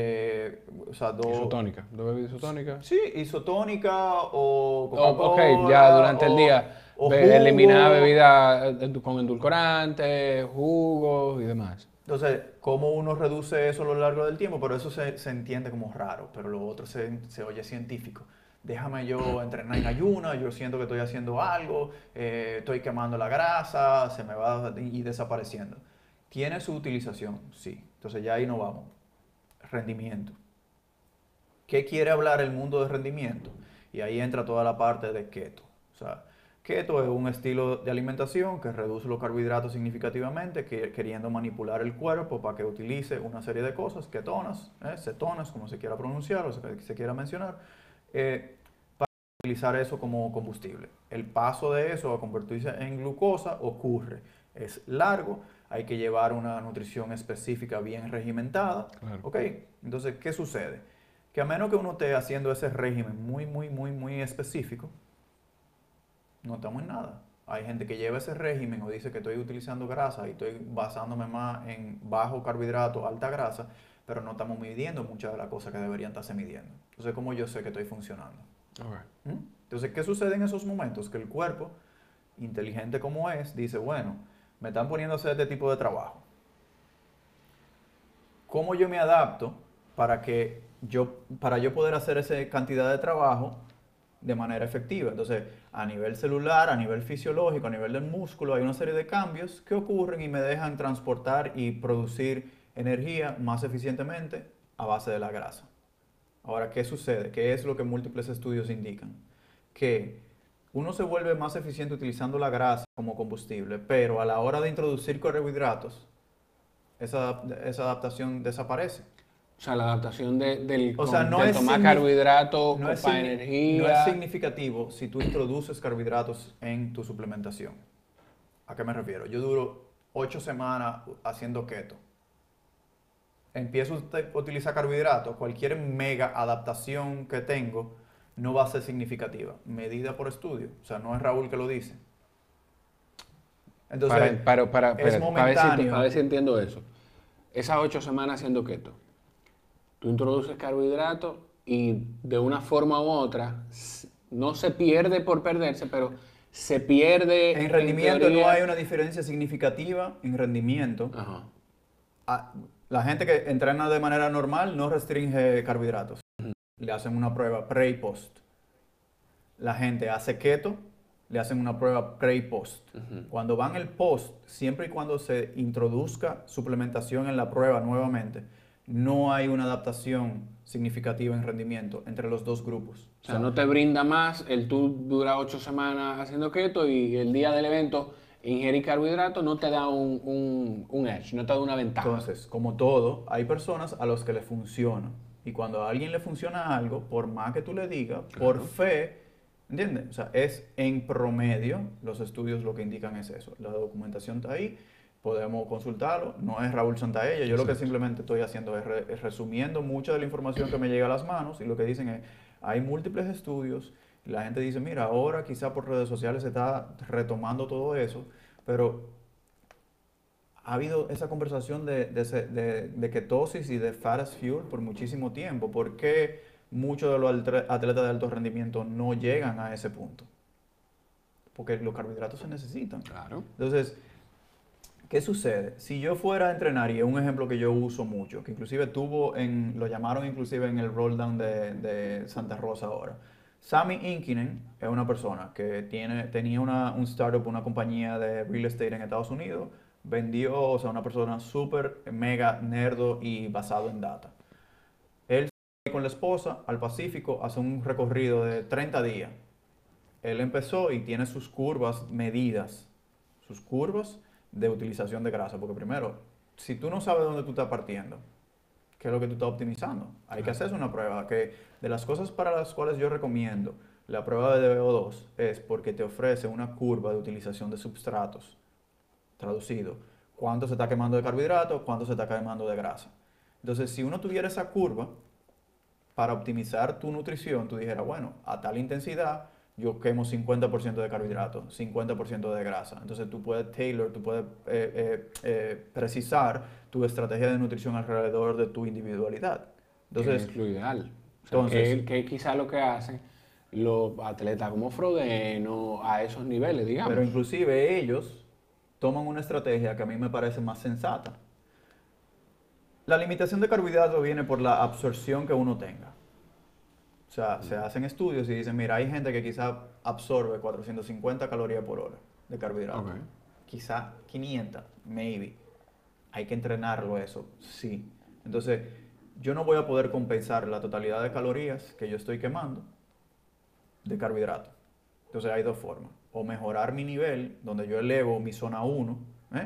o sea, Isotónica. 2 bebidas isotónicas. Sí, isotónica o Coca-Cola. Ok, ya durante el día. O Eliminar jugo. bebidas con endulcorantes, jugos y demás. Entonces, ¿cómo uno reduce eso a lo largo del tiempo? Pero eso se entiende como raro, pero lo otro se oye científico. Déjame yo entrenar en ayuna, yo siento que estoy haciendo algo, estoy quemando la grasa, se me va y desapareciendo. ¿Tiene su utilización? Sí. Entonces ya ahí no vamos. Rendimiento. ¿Qué quiere hablar el mundo de rendimiento? Y ahí entra toda la parte de keto. O sea, keto es un estilo de alimentación que reduce los carbohidratos significativamente, queriendo manipular el cuerpo para que utilice una serie de cosas, ketonas, cetonas, como se quiera pronunciar o se quiera mencionar, para utilizar eso como combustible. El paso de eso a convertirse en glucosa ocurre. Es largo, hay que llevar una nutrición específica bien regimentada. Claro. ¿Ok? Entonces, ¿qué sucede? Que a menos que uno esté haciendo ese régimen muy específico, no estamos en nada. Hay gente que lleva ese régimen o dice que estoy utilizando grasa y estoy basándome más en bajo carbohidrato, alta grasa, pero no estamos midiendo muchas de las cosas que deberían estarse midiendo. Entonces, ¿cómo yo sé que estoy funcionando? Okay. Entonces, ¿qué sucede en esos momentos? Que el cuerpo, inteligente como es, dice, bueno, me están poniendo a hacer este tipo de trabajo. ¿Cómo yo me adapto para yo poder hacer esa cantidad de trabajo de manera efectiva? Entonces, a nivel celular, a nivel fisiológico, a nivel del músculo, hay una serie de cambios que ocurren y me dejan transportar y producir energía más eficientemente a base de la grasa. Ahora, ¿qué sucede? ¿Qué es lo que múltiples estudios indican? Que uno se vuelve más eficiente utilizando la grasa como combustible, pero a la hora de introducir carbohidratos, esa adaptación desaparece. O sea, la adaptación del tomar No carbohidratos es, para no es energía. significativo si tú introduces carbohidratos en tu suplementación. ¿A qué me refiero? Yo duro 8 semanas haciendo keto. Empiezo a utilizar carbohidratos. Cualquier mega adaptación que tengo no va a ser significativa. Medida por estudio. O sea, no es Raúl que lo dice. Entonces, es momentáneo. Para ver si entiendo eso. Esas 8 semanas haciendo keto. Tú introduces carbohidratos y de una forma u otra, no se pierde por perderse, pero se pierde. En rendimiento no hay una diferencia significativa en rendimiento. Ajá. La gente que entrena de manera normal no restringe carbohidratos. Le hacen una prueba pre y post. la gente hace keto, le hacen una prueba pre y post. Cuando van el post, siempre y cuando se introduzca suplementación en la prueba nuevamente, no hay una adaptación significativa en rendimiento entre los dos grupos. O sea, no te brinda más el tú durar 8 semanas haciendo keto y el día del evento ingerir carbohidratos no te da un edge, no te da una ventaja. Entonces, como todo, hay personas a los que le funciona. Y cuando a alguien le funciona algo, por más que tú le digas, por fe, ¿entiendes? O sea, es en promedio, los estudios lo que indican es eso. La documentación está ahí, podemos consultarlo. No es Raúl Santaella, yo lo que simplemente estoy haciendo es resumiendo mucha de la información que me llega a las manos y lo que dicen es, hay múltiples estudios. Y la gente dice, mira, ahora quizá por redes sociales se está retomando todo eso, pero ha habido esa conversación de ketosis y de fat as fuel por muchísimo tiempo. ¿Por qué muchos de los atletas de alto rendimiento no llegan a ese punto? Porque los carbohidratos se necesitan. Claro. Entonces, ¿qué sucede? Si yo fuera a entrenar, y es un ejemplo que yo uso mucho, que inclusive lo llamaron inclusive en el roll down de Santa Rosa ahora. Sami Inkinen es una persona que tenía un startup, una compañía de real estate en Estados Unidos, vendió, o sea, una persona súper mega nerdo y basado en data. Él fue con la esposa al Pacífico, hace un recorrido de 30 días. Él empezó y tiene sus curvas medidas, sus curvas de utilización de grasa, porque primero, si tú no sabes dónde tú estás partiendo, qué es lo que tú estás optimizando, hay que hacerse una prueba, que de las cosas para las cuales yo recomiendo la prueba de DBO2 es porque te ofrece una curva de utilización de substratos, traducido, cuánto se está quemando de carbohidratos, cuánto se está quemando de grasa. Entonces, si uno tuviera esa curva para optimizar tu nutrición, tú dijeras, bueno, a tal intensidad yo quemo 50% de carbohidratos, 50% de grasa. Entonces tú puedes tú puedes precisar tu estrategia de nutrición alrededor de tu individualidad. Entonces, es lo ideal. O sea, entonces que quizás lo que hacen los atletas como Frodeno a esos niveles, digamos. pero inclusive ellos toman una estrategia que a mí me parece más sensata. La limitación de carbohidratos viene por la absorción que uno tenga. O sea, se hacen estudios y dicen, mira, hay gente que quizá absorbe 450 calorías por hora de carbohidratos. Okay. Quizá 500, maybe. Hay que entrenarlo eso, sí. Entonces, yo no voy a poder compensar la totalidad de calorías que yo estoy quemando de carbohidratos. Entonces, hay dos formas. O mejorar mi nivel, donde yo elevo mi zona 1,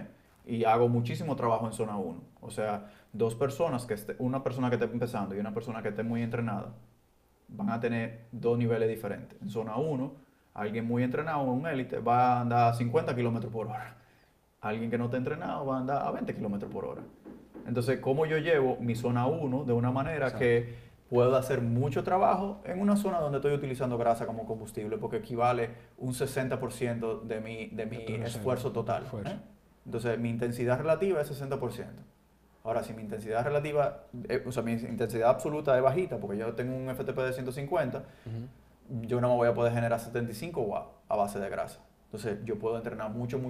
y hago muchísimo trabajo en zona 1. O sea, dos personas, una persona que esté empezando y una persona que esté muy entrenada, van a tener dos niveles diferentes. En zona 1, alguien muy entrenado, un élite, va a andar a 50 kilómetros por hora. Alguien que no está entrenado va a andar a 20 kilómetros por hora. Entonces, ¿cómo yo llevo mi zona 1 de una manera Exacto. que puedo hacer mucho trabajo en una zona donde estoy utilizando grasa como combustible? Porque equivale un 60% de mi esfuerzo total. Entonces, mi intensidad relativa es 60%. Ahora, si mi intensidad relativa, o sea, mi intensidad absoluta es bajita, porque yo tengo un FTP de 150, yo no me voy a poder generar 75 watts a base de grasa. Entonces, yo puedo entrenar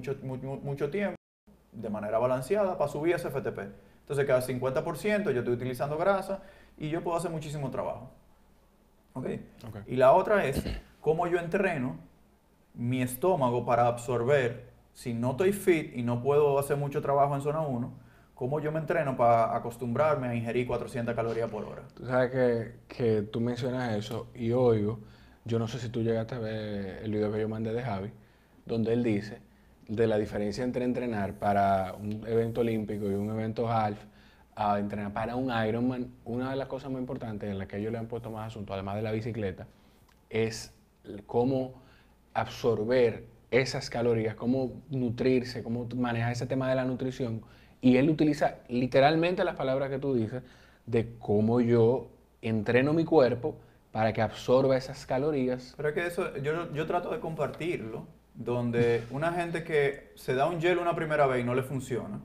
mucho tiempo de manera balanceada para subir ese FTP. Entonces, cada 50% yo estoy utilizando grasa y yo puedo hacer muchísimo trabajo. ¿Okay? Y la otra es cómo yo entreno mi estómago para absorber, si no estoy fit y no puedo hacer mucho trabajo en zona 1, cómo yo me entreno para acostumbrarme a ingerir 400 calorías por hora. Tú sabes que tú mencionas eso y oigo, yo no sé si tú llegaste a ver el video que yo mandé de Javi, donde él dice de la diferencia entre entrenar para un evento olímpico y un evento half, a entrenar para un Ironman. Una de las cosas más importantes en las que ellos le han puesto más asunto, además de la bicicleta, es cómo absorber esas calorías, cómo nutrirse, cómo manejar ese tema de la nutrición. Y él utiliza literalmente las palabras que tú dices de cómo yo entreno mi cuerpo para que absorba esas calorías. Pero es que eso, yo trato de compartirlo, donde una gente que se da un gel una primera vez y no le funciona,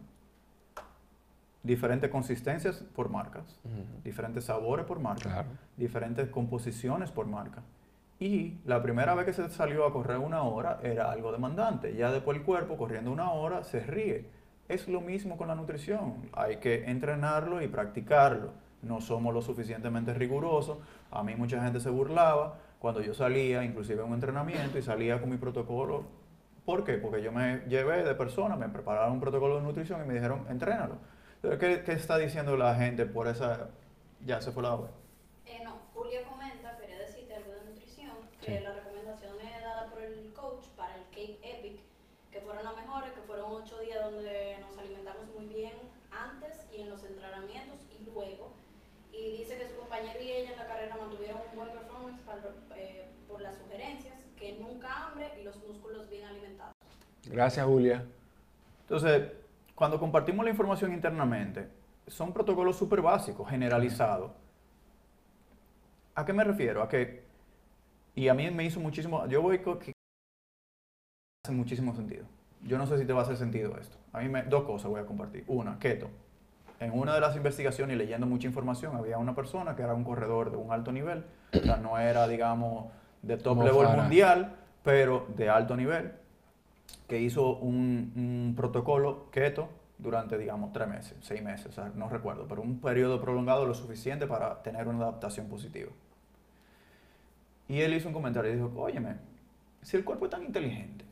diferentes consistencias por marcas, diferentes sabores por marca, diferentes composiciones por marca. Y la primera vez que se salió a correr 1 hora era algo demandante. Ya después el cuerpo corriendo 1 hora se ríe. Es lo mismo con la nutrición. Hay que entrenarlo y practicarlo. No somos lo suficientemente rigurosos. A mí mucha gente se burlaba cuando yo salía, inclusive en un entrenamiento, y salía con mi protocolo. ¿Por qué? Porque yo me llevé de personas, me prepararon un protocolo de nutrición y me dijeron, entrénalo. Entonces, ¿qué está diciendo la gente por esa...? Ya se fue la web. No, Julia comenta, quería decirte algo de nutrición, que Sí. la recomendación es dada por el coach para el Cake Epic, que fueron las mejores, que fueron 8 días donde nos alimentamos muy bien antes y en los entrenamientos y luego. Y dice que su compañero y ella en la carrera mantuvieron un buen performance por las sugerencias, que nunca hambre y los músculos bien alimentados. Gracias, Julia. Entonces, cuando compartimos la información internamente, son protocolos súper básicos, generalizados. ¿A qué me refiero? A que, y a mí me hizo muchísimo, yo voy con que hace muchísimo sentido. Yo no sé si te va a hacer sentido esto. A mí dos cosas voy a compartir. Una, keto. En una de las investigaciones y leyendo mucha información, había una persona que era un corredor de un alto nivel, o sea, no era, digamos, de top Como level Farah. mundial, pero de alto nivel, que hizo un protocolo keto durante, digamos, 3 meses, 6 meses, o sea, no recuerdo, pero un periodo prolongado lo suficiente para tener una adaptación positiva. Y él hizo un comentario y dijo, óyeme, si el cuerpo es tan inteligente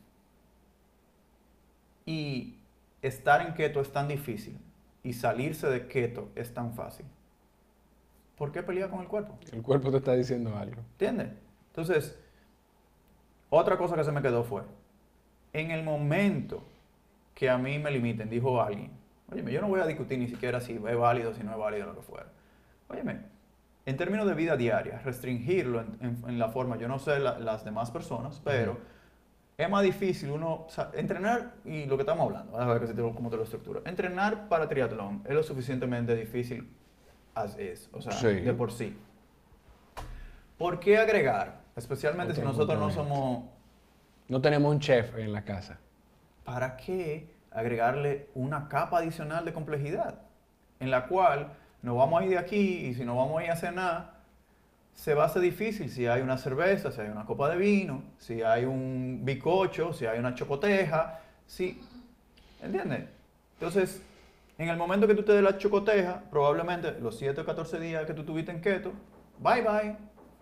y estar en keto es tan difícil y salirse de keto es tan fácil, ¿por qué pelear con el cuerpo? El cuerpo te está diciendo algo. ¿Entiendes? Entonces, otra cosa que se me quedó fue, en el momento que a mí me limiten, dijo alguien, óyeme, yo no voy a discutir ni siquiera si es válido, si no es válido, lo que fuera. Óyeme, en términos de vida diaria, restringirlo en la forma, yo no sé las demás personas, pero es más difícil uno, o sea, entrenar, y lo que estamos hablando, a ver cómo te lo estructuro. Entrenar para triatlón es lo suficientemente difícil as is, o sea, Sí. de por sí. ¿Por qué agregar? Especialmente Otro si nosotros no componente. somos... No tenemos un chef en la casa. ¿Para qué agregarle una capa adicional de complejidad? En la cual nos vamos a ir de aquí y si no vamos a ir a hacer nada, se va a hacer difícil si hay una cerveza, si hay una copa de vino, si hay un bizcocho, si hay una chocoteja, si... ¿Entiendes? Entonces, en el momento que tú te des la chocoteja, probablemente los 7 o 14 días que tú tuviste en keto, bye bye.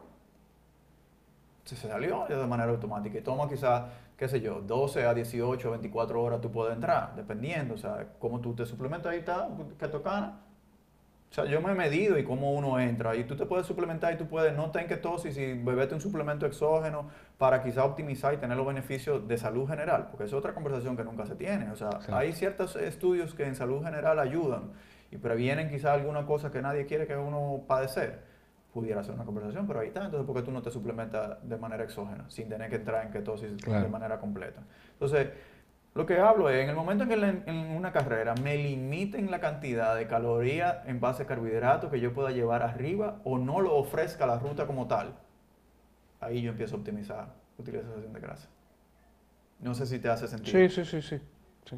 Se salió de manera automática y toma quizás, qué sé yo, 12 a 18, 24 horas tú puedes entrar, dependiendo, o sea, cómo tú te suplementas, ahí está, ketocana. O sea, yo me he medido y cómo uno entra, y tú te puedes suplementar y tú puedes no tener ketosis y beberte un suplemento exógeno para quizás optimizar y tener los beneficios de salud general, porque es otra conversación que nunca se tiene. O sea, Exacto. hay ciertos estudios que en salud general ayudan y previenen quizás alguna cosa que nadie quiere que uno padecer. Pudiera ser una conversación, pero ahí está. Entonces, ¿por qué tú no te suplementas de manera exógena, sin tener que entrar en ketosis Claro. de manera completa? Entonces, lo que hablo es, en el momento en que en una carrera me limiten la cantidad de calorías en base a carbohidratos que yo pueda llevar arriba o no lo ofrezca la ruta como tal, ahí yo empiezo a optimizar utilización de grasa. No sé si te hace sentido. Sí.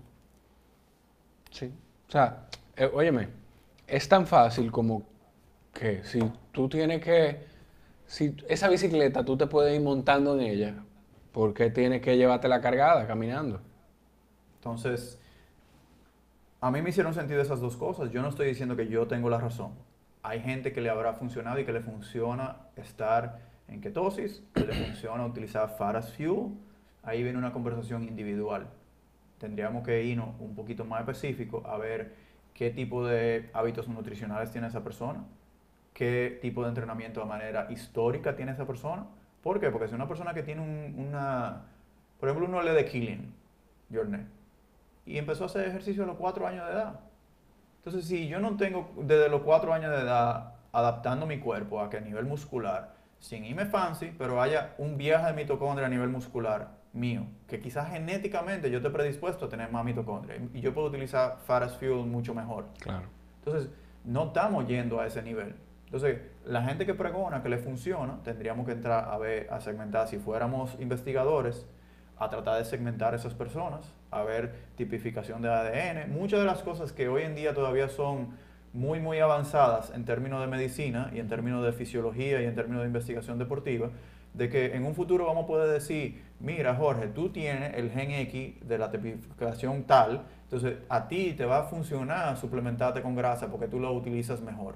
O sea, óyeme, es tan fácil como que si tú tienes que, si esa bicicleta tú te puedes ir montando en ella, ¿por qué tienes que llevártela cargada, caminando? Entonces, a mí me hicieron sentido esas dos cosas. Yo no estoy diciendo que yo tengo la razón. Hay gente que le habrá funcionado y que le funciona estar en ketosis, que le funciona utilizar fat as fuel. Ahí viene una conversación individual. Tendríamos que irnos un poquito más específico a ver qué tipo de hábitos nutricionales tiene esa persona, qué tipo de entrenamiento de manera histórica tiene esa persona. ¿Por qué? Porque si una persona que tiene por ejemplo, uno lee de Killian Jornet, y empezó a hacer ejercicio a los 4 años de edad. Entonces, si yo no tengo desde los 4 años de edad adaptando mi cuerpo a que a nivel muscular, sin irme fancy, pero haya un viaje de mitocondria a nivel muscular mío, que quizás genéticamente yo esté predispuesto a tener más mitocondria y yo puedo utilizar fat as fuel mucho mejor. Claro. Entonces, no estamos yendo a ese nivel. Entonces, la gente que pregona que le funciona, tendríamos que entrar a segmentar, si fuéramos investigadores, a tratar de segmentar a esas personas, a ver tipificación de ADN, muchas de las cosas que hoy en día todavía son muy, muy avanzadas en términos de medicina y en términos de fisiología y en términos de investigación deportiva, de que en un futuro vamos a poder decir, mira Jorge, tú tienes el gen X de la tipificación tal, entonces a ti te va a funcionar suplementarte con grasa porque tú lo utilizas mejor.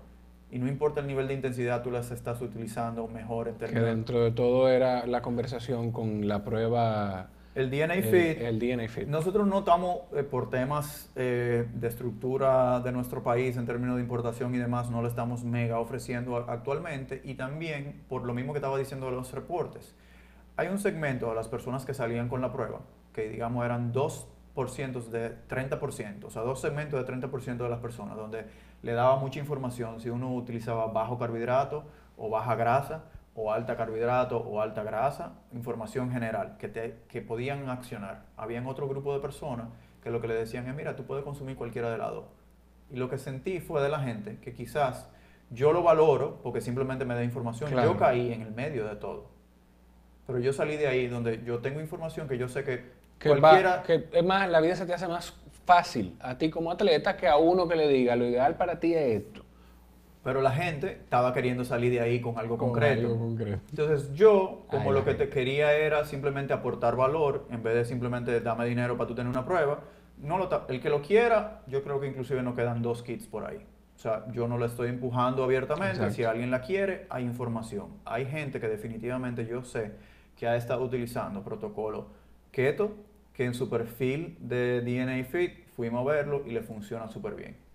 y no importa el nivel de intensidad, tú las estás utilizando mejor en Que términos... dentro de todo era la conversación con la prueba, El DNA Fit, el DNA Fit. nosotros no estamos por temas de estructura de nuestro país en términos de importación y demás, no lo estamos mega ofreciendo actualmente, y también por lo mismo que estaba diciendo de los reportes. Hay un segmento a las personas que salían con la prueba, que digamos eran 2% de 30%, o sea, dos segmentos de 30% de las personas, donde le daba mucha información si uno utilizaba bajo carbohidrato o baja grasa, o alta carbohidrato o alta grasa, información general que podían accionar. Habían otro grupo de personas que lo que le decían es, mira, tú puedes consumir cualquiera de las dos. Y lo que sentí fue de la gente que quizás yo lo valoro porque simplemente me da información. Claro. Yo caí en el medio de todo. Pero yo salí de ahí donde yo tengo información que yo sé que cualquiera... que es más, la vida se te hace más fácil a ti como atleta que a uno que le diga, lo ideal para ti es esto. Pero la gente estaba queriendo salir de ahí con algo concreto. Algo concreto. Entonces yo, como Ay, lo que gente. te quería era simplemente aportar valor, en vez de simplemente dame dinero para tú tener una prueba, el que lo quiera, yo creo que inclusive nos quedan 2 kits por ahí. O sea, yo no la estoy empujando abiertamente. Exacto. Si alguien la quiere, hay información. Hay gente que definitivamente yo sé que ha estado utilizando protocolo keto, que en su perfil de DNA Fit fuimos a verlo y le funciona súper bien.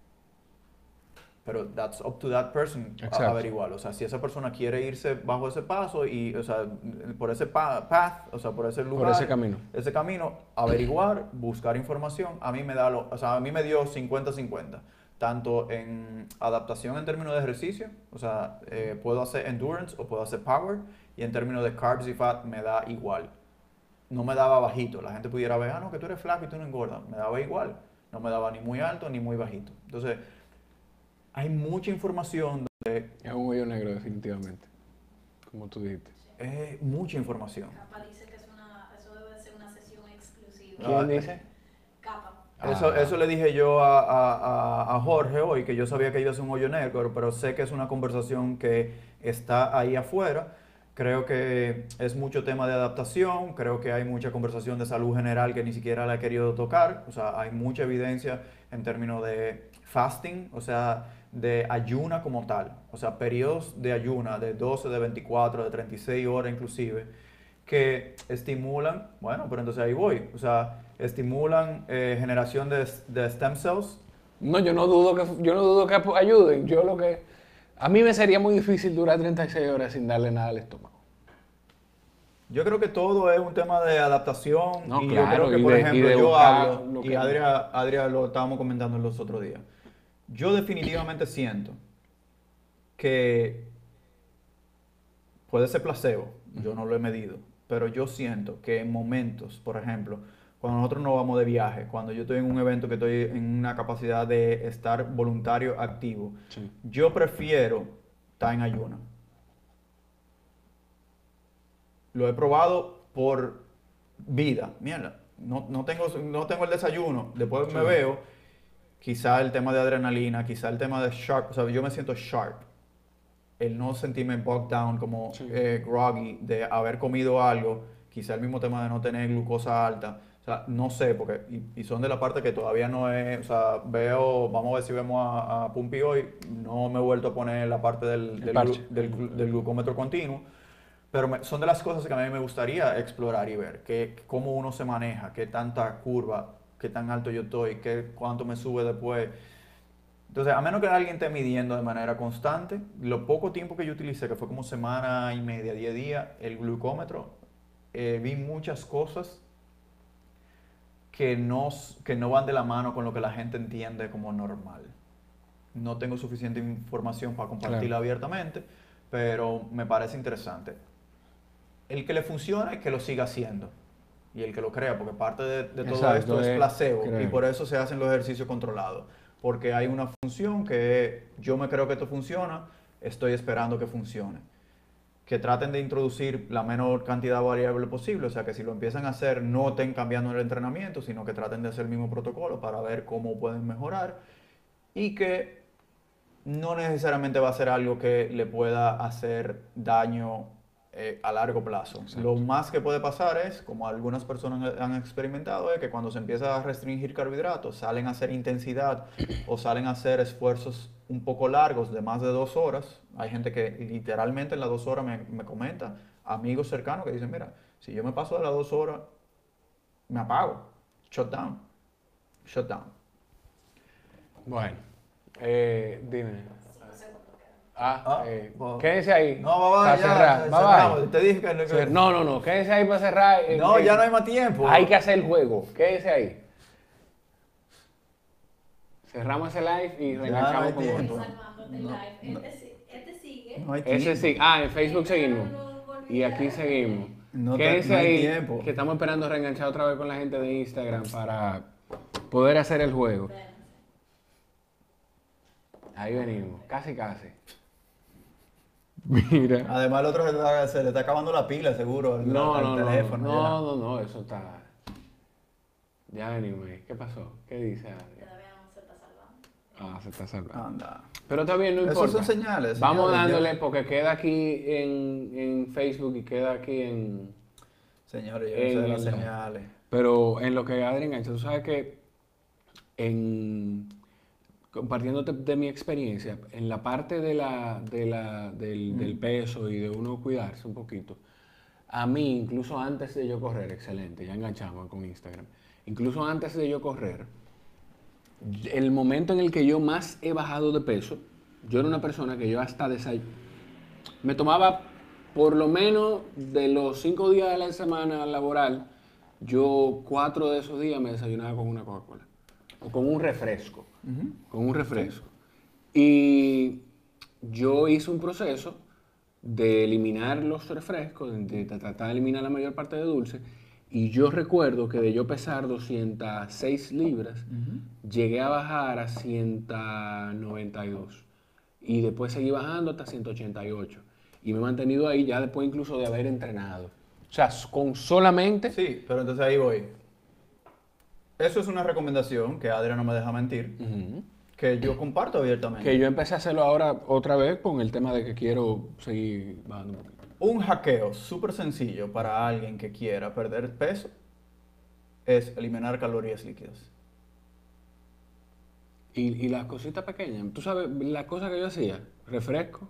Pero that's up to that person averiguarlo. O sea, si esa persona quiere irse bajo ese paso y, o sea, por ese path, o sea, por ese lugar, Ese camino, averiguar, buscar información, a mí me da o sea, a mí me dio 50-50, tanto en adaptación en términos de ejercicio, o sea, puedo hacer endurance o puedo hacer power, y en términos de carbs y fat me da igual. No me daba bajito. La gente pudiera ver, no, que tú eres flaco y tú no engordas. Me daba igual. No me daba ni muy alto ni muy bajito. Entonces, hay mucha información donde... es un hoyo negro definitivamente, como tú dijiste. Es mucha información. Capa dice que eso debe ser una sesión exclusiva. ¿Quién dice? Capa. Eso le dije yo a Jorge hoy, que yo sabía que iba a ser un hoyo negro, pero sé que es una conversación que está ahí afuera. Creo que es mucho tema de adaptación, creo que hay mucha conversación de salud general que ni siquiera la he querido tocar. O sea, hay mucha evidencia en términos de fasting, o sea, de ayuna como tal. O sea, periodos de ayuna de 12, de 24, de 36 horas inclusive, que estimulan, bueno, pero entonces ahí voy, o sea, estimulan generación de stem cells. No, yo no dudo que ayuden. A mí me sería muy difícil durar 36 horas sin darle nada al estómago. Yo creo que todo es un tema de adaptación. No, y claro, yo creo que, y por de ejemplo, yo buscar hablo, lo y que- Adria lo estábamos comentando los otros días. Yo definitivamente siento que puede ser placebo, yo no lo he medido, pero yo siento que en momentos, por ejemplo, cuando nosotros nos vamos de viaje, cuando yo estoy en un evento que estoy en una capacidad de estar voluntario activo, Sí. yo prefiero estar en ayuno. Lo he probado por vida. Mierda, no tengo el desayuno, después me veo, quizá el tema de adrenalina, quizá el tema de sharp, o sea, yo me siento sharp. El no sentirme bogged down como groggy de haber comido algo, quizá el mismo tema de no tener glucosa alta. O sea, no sé, porque, y son de la parte que todavía no es, o sea, vamos a ver si vemos a Pumpi hoy, no me he vuelto a poner la parte del glucómetro continuo, pero son de las cosas que a mí me gustaría explorar y ver, cómo uno se maneja, qué tanta curva, qué tan alto yo estoy, cuánto me sube después. Entonces, a menos que alguien esté midiendo de manera constante, lo poco tiempo que yo utilicé, que fue como semana y media, 10 días, el glucómetro, vi muchas cosas que no van de la mano con lo que la gente entiende como normal. No tengo suficiente información para compartirla abiertamente, pero me parece interesante. El que le funcione, que lo siga haciendo. Y el que lo crea, porque parte de todo esto es placebo. Y por eso se hacen los ejercicios controlados. Porque hay una función que yo me creo que esto funciona, estoy esperando que funcione. Que traten de introducir la menor cantidad de variables posible, o sea que si lo empiezan a hacer no estén cambiando el entrenamiento, sino que traten de hacer el mismo protocolo para ver cómo pueden mejorar y que no necesariamente va a ser algo que le pueda hacer daño a largo plazo. Exacto. Lo más que puede pasar es, como algunas personas han experimentado, es que cuando se empieza a restringir carbohidratos, salen a hacer intensidad o salen a hacer esfuerzos un poco largos de más de 2 horas. Hay gente que literalmente en las 2 horas me comenta, amigos cercanos que dicen, mira, si yo me paso de las 2 horas, me apago. Shut down. Shut down. Bueno, dime. 5 segundos quedan. Bueno. Quédense ahí. No, va, para ya, cerrar. Bye, cerramos. bye. Te dije que... No, quédense ahí para cerrar. No, ya no hay más tiempo. Hay que hacer el juego. Quédense ahí. Cerramos el live y Ya reenganchamos no hay con tiempo. otro. Salvándote el live. Este sigue. No hay Ese tiempo. sí. En Facebook seguimos. Y aquí seguimos. No Quédense hay ahí, tiempo. que estamos esperando reenganchar otra vez con la gente de Instagram para poder hacer el juego. Ahí venimos, casi. Mira. Además, el otro se le está acabando la pila, seguro, al teléfono. No, eso está. Ya venimos ahí. ¿Qué pasó? ¿Qué dice Adrián? Todavía no se está salvando. Se está salvando. Anda. Pero también no Esos importa. son señales. Vamos señores, dándole porque queda aquí en Facebook y queda aquí en... Señores, yo no sé de las en- señales. Pero en lo que Adrián engancha, tú sabes que compartiéndote de mi experiencia, en la parte del peso y de uno cuidarse un poquito, a mí, incluso antes de yo correr, excelente, ya enganchamos con Instagram, incluso antes de yo correr, el momento en el que yo más he bajado de peso, yo era una persona que yo hasta me tomaba por lo menos de los 5 días de la semana laboral, yo 4 de esos días me desayunaba con una Coca-Cola o con un refresco, con un refresco. Y yo hice un proceso de eliminar los refrescos, de tratar de eliminar la mayor parte de dulce. Y yo recuerdo que de yo pesar 206 libras, llegué a bajar a 192. Y después seguí bajando hasta 188. Y me he mantenido ahí ya después incluso de haber entrenado. O sea, con solamente... Sí, pero entonces ahí voy. Eso es una recomendación que Adrián no me deja mentir, Ujú. que yo comparto abiertamente. Que yo empecé a hacerlo ahora otra vez con el tema de que quiero seguir bajando un poquito. Un hackeo súper sencillo para alguien que quiera perder peso es eliminar calorías líquidas. Y las cositas pequeñas, tú sabes, la cosa que yo hacía, refresco,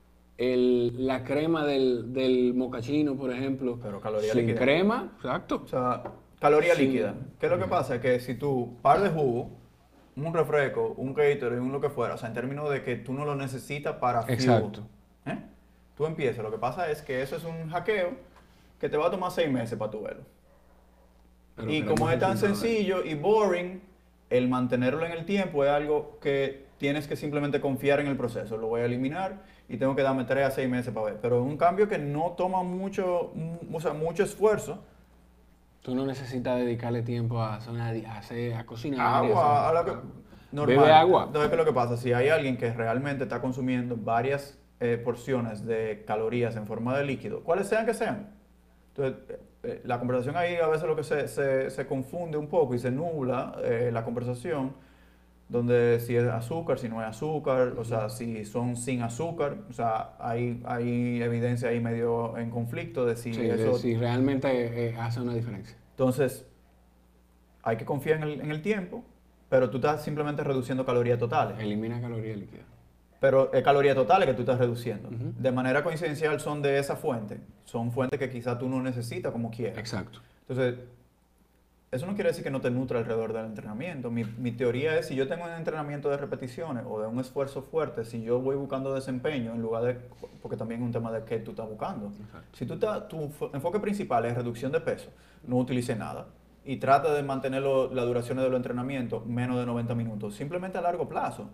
la crema del mocachino, por ejemplo, Pero caloría sin líquida. crema, exacto. O sea, caloría Sí. líquida. ¿Qué es lo que pasa? Que si tú, par de jugo, un refresco, un Gatorade, un lo que fuera, o sea, en términos de que tú no lo necesitas para fuel, Exacto. ¿eh? Tú empiezas. Lo que pasa es que eso es un hackeo que te va a tomar 6 meses para tu verlo. Pero Y queremos como es tan resultados. sencillo y boring, el mantenerlo en el tiempo es algo que tienes que simplemente confiar en el proceso. Lo voy a eliminar y tengo que darme 3 a 6 meses para ver. Pero un cambio que no toma mucho, o sea, mucho esfuerzo. Tú no necesitas dedicarle tiempo a cocinar. Agua, a la que, normal. Bebe agua. Entonces, ¿qué es lo que pasa? Si hay alguien que realmente está consumiendo varias porciones de calorías en forma de líquido, cuales sean que sean. Entonces, la conversación ahí a veces lo que se confunde un poco y se nubla la conversación, donde si es azúcar, si no es azúcar, o sea, si son sin azúcar, o sea, hay evidencia ahí medio en conflicto de si Sí, de eso... si realmente hace una diferencia. Entonces, hay que confiar en el tiempo, pero tú estás simplemente reduciendo calorías totales. Elimina calorías líquidas. Pero es calorías totales que tú estás reduciendo. Ujú. De manera coincidencial son de esa fuente. Son fuentes que quizás tú no necesitas como quieras. Exacto. Entonces, eso no quiere decir que no te nutra alrededor del entrenamiento. Mi teoría es, si yo tengo un entrenamiento de repeticiones o de un esfuerzo fuerte, si yo voy buscando desempeño en lugar de... Porque también es un tema de qué tú estás buscando. Exacto. Si tu enfoque principal es reducción de peso, no utilice nada. Y trata de mantener la duración de los entrenamientos menos de 90 minutos. Simplemente a largo plazo.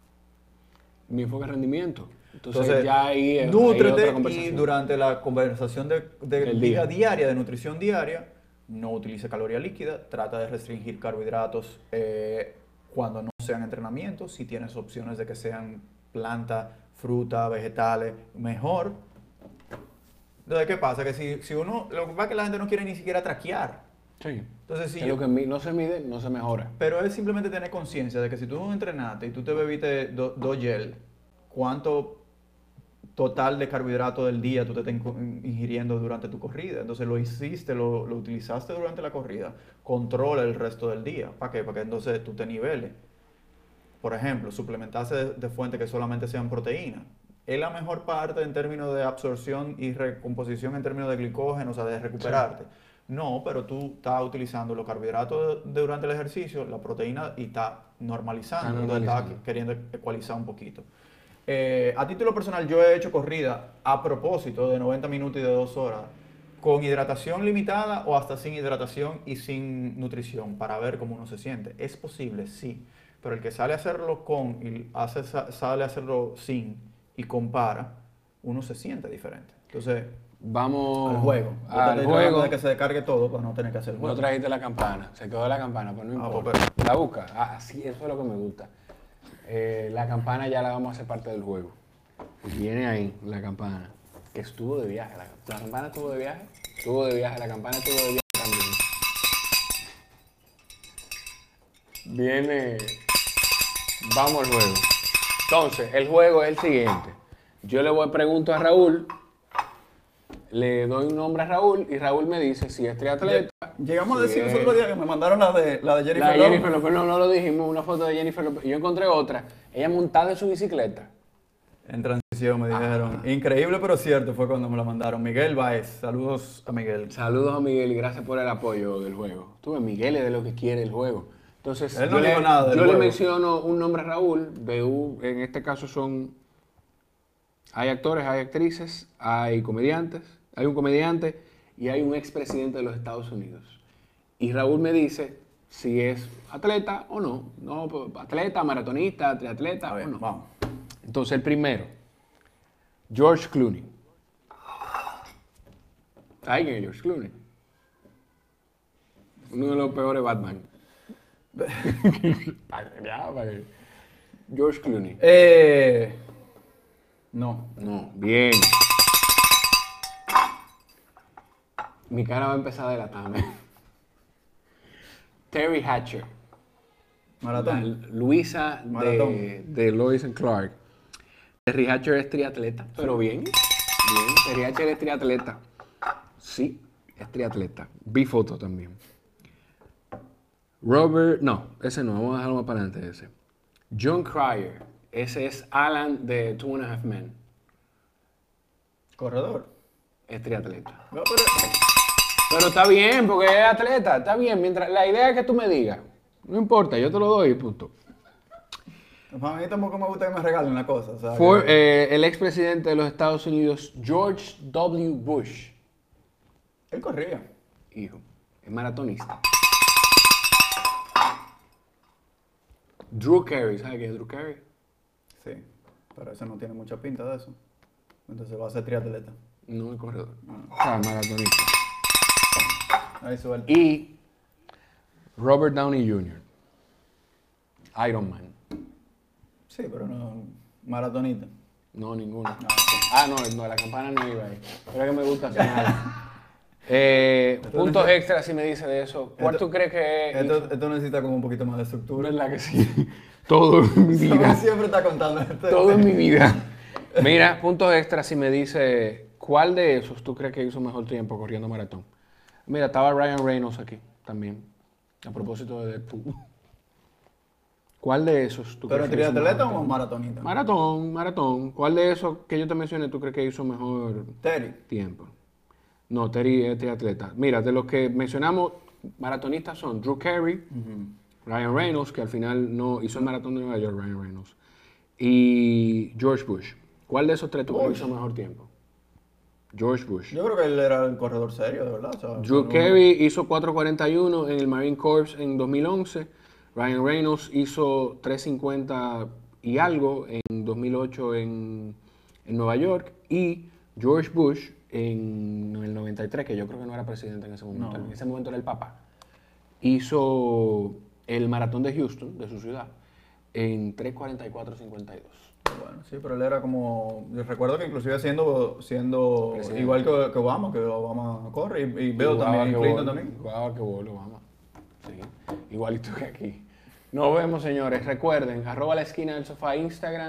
Mi enfoque es rendimiento. Entonces ya ahí es nútrete otra y conversación. durante la conversación de Del vida día. diaria, de nutrición diaria, no utilice caloría líquida, trata de restringir carbohidratos cuando no sean entrenamientos, si tienes opciones de que sean planta, fruta, vegetales, mejor. Entonces, ¿qué pasa? Que si uno, lo que pasa es que la gente no quiere ni siquiera traquear. Sí. Entonces, si Que lo que no se mide, no se mejora. pero es simplemente tener conciencia de que si tú entrenaste y tú te bebiste dos gel, ¿cuánto total de carbohidratos del día tú te estás ingiriendo durante tu corrida. Entonces lo hiciste, lo utilizaste durante la corrida, controla el resto del día. ¿Para qué? Para que entonces tú te niveles. Por ejemplo, suplementarse de fuentes que solamente sean proteínas. Es la mejor parte en términos de absorción y recomposición en términos de glicógeno, o sea, de recuperarte. Sí. No, pero tú estás utilizando los carbohidratos durante el ejercicio, la proteína, y estás normalizando. Entonces estás queriendo ecualizar un poquito. A título personal, yo he hecho corrida a propósito de 90 minutos y de 2 horas, con hidratación limitada o hasta sin hidratación y sin nutrición, para ver cómo uno se siente. ¿Es posible? Sí. Pero el que sale a hacerlo con y sale a hacerlo sin y compara, uno se siente diferente. Entonces, vamos al juego. Al juego de que se descargue todo para no tener que hacer el juego. No trajiste la campana, se quedó la campana, pero no importa. Pues, la busca. Sí, eso es lo que me gusta. La campana ya la vamos a hacer parte del juego. Viene ahí la campana, que estuvo de viaje. La campana estuvo de viaje, la campana estuvo de viaje también. Viene, vamos al juego. Entonces, el juego es el siguiente. Yo le pregunto a Raúl, le doy un nombre a Raúl y Raúl me dice si es triatleta. Llegamos a decir los otros días que me mandaron la de Jennifer Lopez. Jennifer Lopez, no lo dijimos, una foto de Jennifer Lopez. Yo encontré otra, ella montada en su bicicleta. En transición me dijeron. Increíble pero cierto fue cuando me la mandaron. Miguel Baez, saludos a Miguel. Saludos a Miguel y gracias por el apoyo del juego. Tú ves, Miguel es de lo que quiere el juego. Entonces, él no dijo nada del yo juego. le menciono un nombre a Raúl, en este caso hay actores, hay actrices, hay comediantes, hay un comediante y hay un expresidente de los Estados Unidos. Y Raúl me dice si es atleta o no. No, atleta, maratonista, triatleta o no. Vamos. Entonces el primero, George Clooney. ¿Sabes quién es George Clooney? Uno de los peores Batman. George Clooney. No. No, bien. Mi cara va a empezar a delatarme. Terry Hatcher. Maratón. Luisa de Lois and Clark. Terry Hatcher es triatleta, pero bien. Terry Hatcher es triatleta. Sí, es triatleta. Vi fotos también. Ese no, vamos a dejarlo más para adelante ese. John Cryer, ese es Alan de Two and a Half Men. Corredor. Es triatleta. No, pero está bien, porque es atleta, está bien. Mientras la idea es que tú me digas, no importa, yo te lo doy y punto. A mí tampoco me gusta que me regalen una cosa. O sea, Fue el expresidente de los Estados Unidos, George W. Bush. Él corría. Hijo, es maratonista. Drew Carey, ¿sabes quién es Drew Carey? Sí, pero ese no tiene mucha pinta de eso. Entonces va a ser triatleta. No, el corredor. O sea, maratonista. Ahí suelta. Y Robert Downey Jr. Iron Man. Sí, pero no maratonista. No, ninguno. No. No, la campana no iba ahí. Pero es que me gusta hacer puntos extras si me dice de eso. ¿Cuál tú crees que es? Esto necesita como un poquito más de estructura. ¿Verdad que sí? Todo en mi vida. Siempre está contando esto. Todo en mi vida. Mira, puntos extras si me dice cuál de esos tú crees que hizo mejor tiempo corriendo maratón. Mira, estaba Ryan Reynolds aquí también. A propósito de Deadpool. ¿Cuál de esos tú crees que hizo mejor triatleta o tiempo? maratonista? Maratón. ¿Cuál de esos que yo te mencioné tú crees que hizo mejor tiempo? No, Terry es triatleta. Mira, de los que mencionamos, maratonistas son Drew Carey, Ryan Reynolds, que al final no hizo el maratón de Nueva York, Ryan Reynolds, y George Bush. ¿Cuál de esos tres tú crees que hizo mejor tiempo? George Bush. Yo creo que él era el corredor serio, de verdad. O sea, Drew Carey hizo 4.41 en el Marine Corps en 2011. Ryan Reynolds hizo 3.50 y algo en 2008 en Nueva York. Y George Bush en el 93, que yo creo que no era presidente en ese momento, en ese momento era el Papa, hizo el maratón de Houston, de su ciudad, en 3.44.52. Bueno, sí, pero él era como... Yo recuerdo que inclusive siendo igual que Obama corre, y veo también, Clinton también. Jugaba que bolo, Obama. Sí, igualito que aquí. Nos vemos, señores. Recuerden, @la esquina del sofá Instagram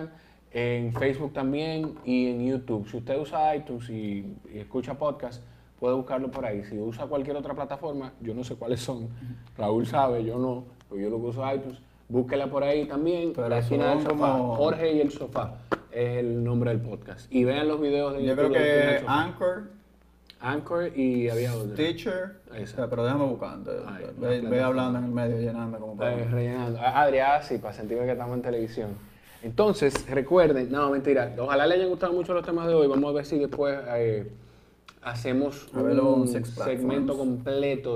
en Facebook también y en YouTube. Si usted usa iTunes y escucha podcast, puede buscarlo por ahí. Si usa cualquier otra plataforma, yo no sé cuáles son. Raúl sabe, yo no, pero yo lo que uso es iTunes. Búsquela por ahí también. Pero La esquina del son sofá. como- Jorge y el sofá es el nombre del podcast. Y vean los videos de Yo YouTube creo de la esquina del que sofá. Anchor, Anchor y había otro. Teacher, Esa. pero déjame buscar antes. Ay, Ve hablando en el medio, llenando como para... Rellenando. Adrián, sí, para sentirme que estamos en televisión. Entonces, recuerden, no, mentira, ojalá les hayan gustado mucho los temas de hoy. Vamos a ver si después hacemos A verlo un en Six segmento Platforms. completo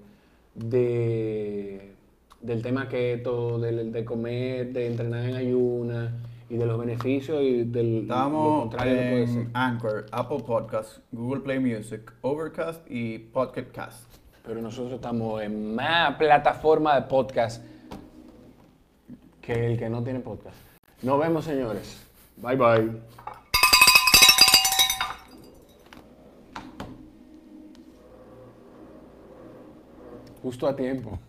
del tema keto, de comer, de entrenar en ayuna y de los beneficios y del lo Estamos contrario que puede ser. en Anchor, Apple Podcasts, Google Play Music, Overcast y Pocket Cast. Pero nosotros estamos en más plataforma de podcast que el que no tiene podcast. Nos vemos, señores. Bye, bye. Justo a tiempo.